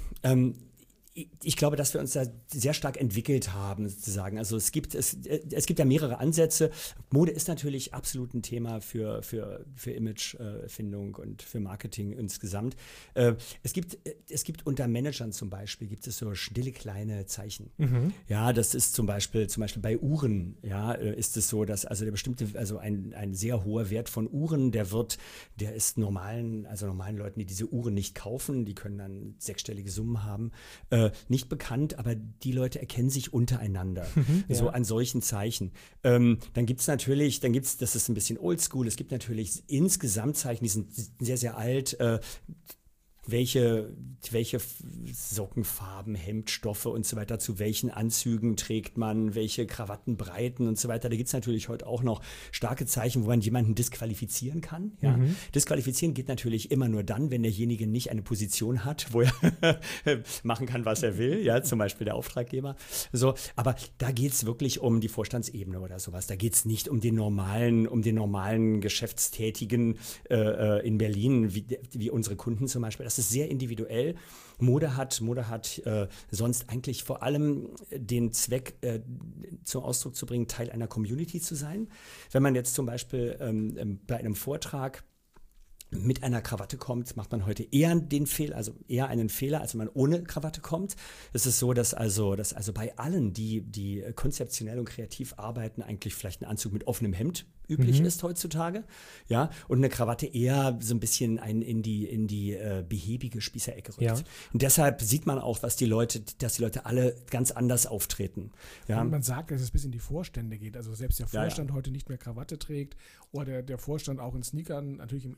ich glaube, dass wir uns da sehr stark entwickelt haben, sozusagen. Also es gibt ja mehrere Ansätze. Mode ist natürlich absolut ein Thema für Imagefindung und für Marketing insgesamt. Es gibt unter Managern zum Beispiel, gibt es so stille kleine Zeichen. Ja, das ist zum Beispiel bei Uhren, ja, ist es so, dass also ein sehr hoher Wert von Uhren, der ist normalen Leuten, die diese Uhren nicht kaufen, die können dann sechsstellige Summen haben, nicht bekannt, aber die Leute erkennen sich untereinander, so an solchen Zeichen. Dann gibt es natürlich, das ist ein bisschen oldschool, es gibt natürlich insgesamt Zeichen, die sind sehr, sehr alt, welche Sockenfarben, Hemdstoffe und so weiter, zu welchen Anzügen trägt man, welche Krawattenbreiten und so weiter. Da gibt es natürlich heute auch noch starke Zeichen, wo man jemanden disqualifizieren kann. Ja. Disqualifizieren geht natürlich immer nur dann, wenn derjenige nicht eine Position hat, wo er machen kann, was er will, ja, zum Beispiel der Auftraggeber. So, aber da geht es wirklich um die Vorstandsebene oder sowas. Da geht es nicht um den normalen Geschäftstätigen in Berlin, wie unsere Kunden zum Beispiel. Das ist sehr individuell. Mode hat sonst eigentlich vor allem den Zweck, zum Ausdruck zu bringen, Teil einer Community zu sein. Wenn man jetzt zum Beispiel bei einem Vortrag mit einer Krawatte kommt, macht man heute eher einen Fehler, als wenn man ohne Krawatte kommt. Es ist so, dass bei allen, die konzeptionell und kreativ arbeiten, eigentlich vielleicht ein Anzug mit offenem Hemd üblich ist heutzutage, ja, und eine Krawatte eher so ein bisschen in die behäbige Spießerecke rückt. Ja. Und deshalb sieht man auch, dass die Leute alle ganz anders auftreten. Ja. Und man sagt, dass es bis in die Vorstände geht, also selbst der Vorstand heute nicht mehr Krawatte trägt oder der Vorstand auch in Sneakern, natürlich im Edelsneaker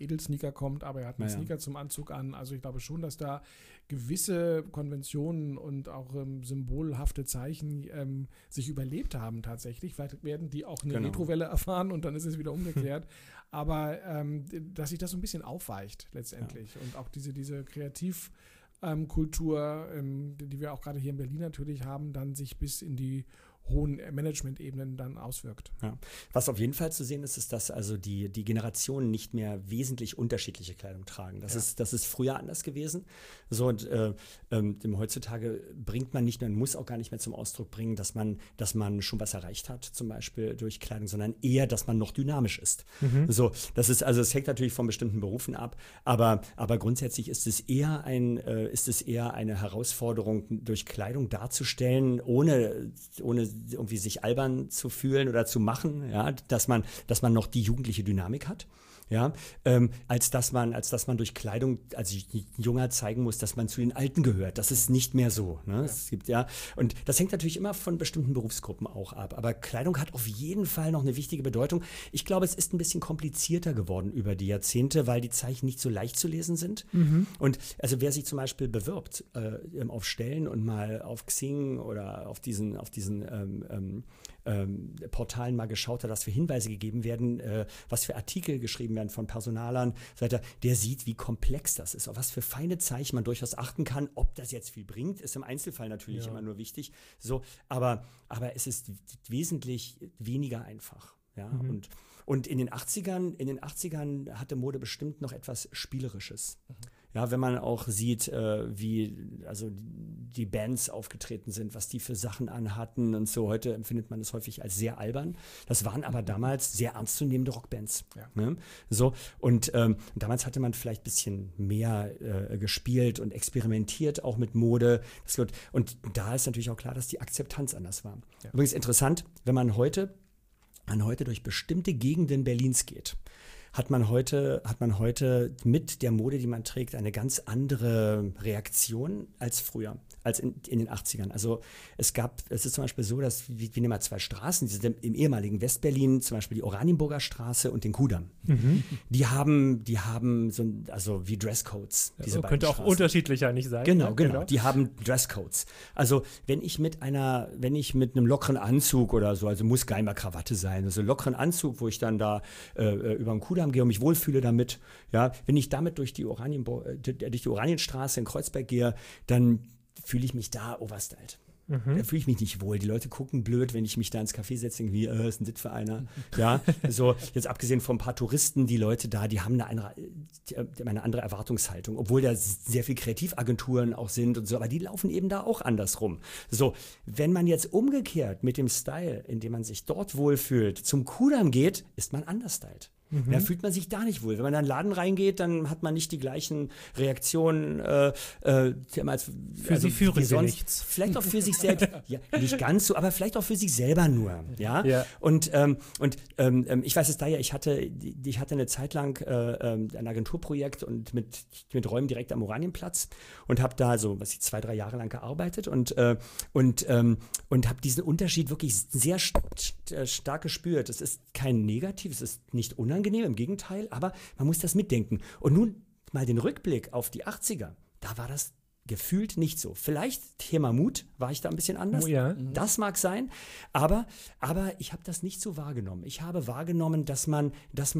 Sneaker kommt, aber er hat einen Sneaker zum Anzug an. Also ich glaube schon, dass da gewisse Konventionen und auch symbolhafte Zeichen sich überlebt haben tatsächlich. Vielleicht werden die auch eine Retrowelle erfahren und dann ist es wieder umgekehrt. Aber dass sich das so ein bisschen aufweicht letztendlich. Und auch diese Kreativkultur, die wir auch gerade hier in Berlin natürlich haben, dann sich bis in die hohen Management-Ebenen dann auswirkt. Ja. Was auf jeden Fall zu sehen ist, ist, dass also die Generationen nicht mehr wesentlich unterschiedliche Kleidung tragen. Das ist früher anders gewesen. So, und heutzutage bringt man nicht nur, muss auch gar nicht mehr zum Ausdruck bringen, dass man schon was erreicht hat, zum Beispiel durch Kleidung, sondern eher, dass man noch dynamisch ist. So, das ist, also es hängt natürlich von bestimmten Berufen ab, aber grundsätzlich ist es eher eine Herausforderung, durch Kleidung darzustellen, ohne irgendwie sich albern zu fühlen oder zu machen, ja, dass man noch die jugendliche Dynamik hat, ja, als dass man durch Kleidung als Junger zeigen muss, dass man zu den Alten gehört. Das ist nicht mehr so. Ne? Es gibt und das hängt natürlich immer von bestimmten Berufsgruppen auch ab. Aber Kleidung hat auf jeden Fall noch eine wichtige Bedeutung. Ich glaube, es ist ein bisschen komplizierter geworden über die Jahrzehnte, weil die Zeichen nicht so leicht zu lesen sind. Und also wer sich zum Beispiel bewirbt auf Stellen und mal auf Xing oder auf diesen Portalen mal geschaut hat, was für Hinweise gegeben werden, was für Artikel geschrieben werden von Personalern, der sieht, wie komplex das ist, auf was für feine Zeichen man durchaus achten kann. Ob das jetzt viel bringt, ist im Einzelfall natürlich immer nur wichtig. So, aber es ist wesentlich weniger einfach. Ja? Und in den 80ern hatte Mode bestimmt noch etwas Spielerisches. Ja, wenn man auch sieht, wie also die Bands aufgetreten sind, was die für Sachen anhatten und so. Heute empfindet man das häufig als sehr albern. Das waren aber damals sehr ernstzunehmende Rockbands. Ja. Ne? So, und damals hatte man vielleicht ein bisschen mehr gespielt und experimentiert, auch mit Mode. Und da ist natürlich auch klar, dass die Akzeptanz anders war. Ja. Übrigens interessant, wenn man heute durch bestimmte Gegenden Berlins geht, hat man heute mit der Mode, die man trägt, eine ganz andere Reaktion als früher, als in den 80ern. Also es ist zum Beispiel so, dass wir nehmen mal zwei Straßen, die sind im ehemaligen Westberlin, zum Beispiel die Oranienburger Straße und den Kudamm. Die haben so wie Dresscodes. Diese könnte auch unterschiedlicher nicht sein. Genau. Die haben Dresscodes. Also wenn ich mit einem lockeren Anzug oder so, also muss gar nicht mal Krawatte sein, also lockeren Anzug, wo ich dann da über den Kudamm gehe und mich wohlfühle damit, ja, wenn ich damit durch die Oranienstraße in Kreuzberg gehe, dann fühle ich mich da overstylt. Da fühle ich mich nicht wohl. Die Leute gucken blöd, wenn ich mich da ins Café setze, irgendwie, ist ein das für einer? Ja, so, jetzt abgesehen von ein paar Touristen, die Leute da, die haben eine andere Erwartungshaltung, obwohl da sehr viel Kreativagenturen auch sind und so, aber die laufen eben da auch andersrum. So, wenn man jetzt umgekehrt mit dem Style, in dem man sich dort wohlfühlt, zum Kudamm geht, ist man understylt. Da fühlt man sich da nicht wohl. Wenn man in einen Laden reingeht, dann hat man nicht die gleichen Reaktionen. Für sie führen sie nichts. Vielleicht auch für sich selbst. Ja, nicht ganz so, aber vielleicht auch für sich selber nur. Ja. Und ich weiß es daher, ich hatte eine Zeit lang ein Agenturprojekt und mit Räumen direkt am Oranienplatz und habe da so 2-3 Jahre lang gearbeitet und habe diesen Unterschied wirklich sehr stark gespürt. Es ist kein Negativ, es ist nicht unangenehm, im Gegenteil, aber man muss das mitdenken. Und nun mal den Rückblick auf die 80er, da war das gefühlt nicht so. Vielleicht Thema Mut, war ich da ein bisschen anders. Oh ja. Das mag sein, aber ich habe das nicht so wahrgenommen. Ich habe wahrgenommen, dass man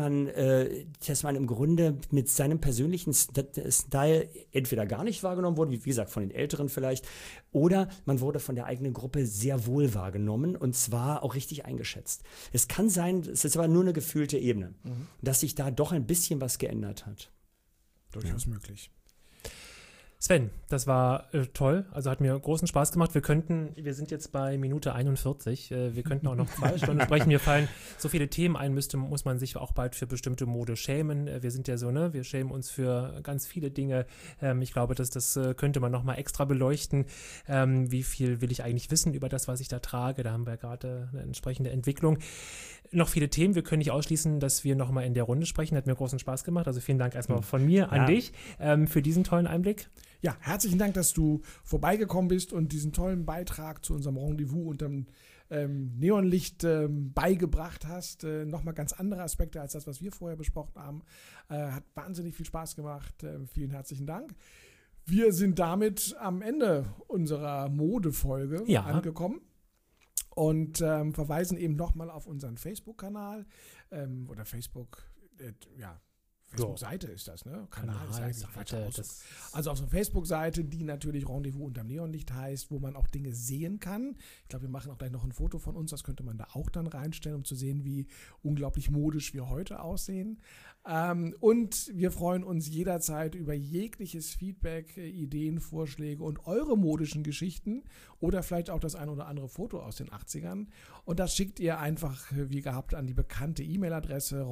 im Grunde mit seinem persönlichen Style entweder gar nicht wahrgenommen wurde, wie gesagt, von den Älteren vielleicht, oder man wurde von der eigenen Gruppe sehr wohl wahrgenommen und zwar auch richtig eingeschätzt. Es kann sein, es ist aber nur eine gefühlte Ebene, dass sich da doch ein bisschen was geändert hat. Durchaus möglich. Sven, das war toll, also hat mir großen Spaß gemacht. Wir sind jetzt bei Minute 41, wir könnten auch noch 2 Stunden sprechen. Mir fallen so viele Themen ein, muss man sich auch bald für bestimmte Mode schämen. Wir sind ja so, wir schämen uns für ganz viele Dinge. Ich glaube, das könnte man nochmal extra beleuchten. Wie viel will ich eigentlich wissen über das, was ich da trage? Da haben wir gerade eine entsprechende Entwicklung. Noch viele Themen, wir können nicht ausschließen, dass wir nochmal in der Runde sprechen. Hat mir großen Spaß gemacht, also vielen Dank erstmal von mir an dich für diesen tollen Einblick. Ja, herzlichen Dank, dass du vorbeigekommen bist und diesen tollen Beitrag zu unserem Rendezvous unterm Neonlicht beigebracht hast. Nochmal ganz andere Aspekte als das, was wir vorher besprochen haben. Hat wahnsinnig viel Spaß gemacht. Vielen herzlichen Dank. Wir sind damit am Ende unserer Modefolge angekommen und verweisen eben nochmal auf unseren Facebook-Kanal oder Facebook-Seite ist das, ne? Kanal ist eigentlich falsch. Also auf unserer Facebook-Seite, die natürlich Rendezvous unterm Neonlicht heißt, wo man auch Dinge sehen kann. Ich glaube, wir machen auch gleich noch ein Foto von uns, das könnte man da auch dann reinstellen, um zu sehen, wie unglaublich modisch wir heute aussehen. Und wir freuen uns jederzeit über jegliches Feedback, Ideen, Vorschläge und eure modischen Geschichten oder vielleicht auch das ein oder andere Foto aus den 80ern. Und das schickt ihr einfach, wie gehabt, an die bekannte E-Mail-Adresse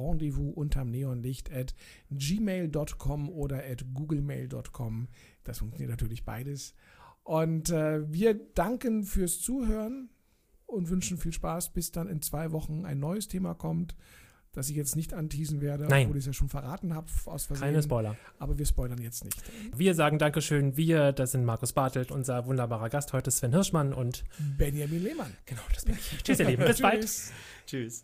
rendezvousuntermneonlicht@gmail.com oder @googlemail.com. Das funktioniert natürlich beides. Und wir danken fürs Zuhören und wünschen viel Spaß, bis dann in 2 Wochen ein neues Thema kommt, das ich jetzt nicht anteasen werde, obwohl ich es ja schon verraten habe aus Versehen. Keine Spoiler. Aber wir spoilern jetzt nicht. Wir sagen Dankeschön. Das sind Markus Bartelt, unser wunderbarer Gast heute, Sven Hirschmann und Benjamin Lehmann. Genau, das bin ich. Tschüss, ihr Lieben. Bis bald. Tschüss.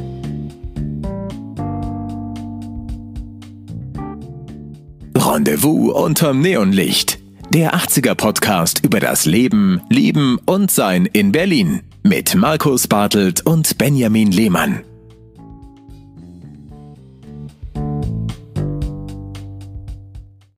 Rendezvous unterm Neonlicht. Der 80er-Podcast über das Leben, Lieben und Sein in Berlin. Mit Markus Bartelt und Benjamin Lehmann.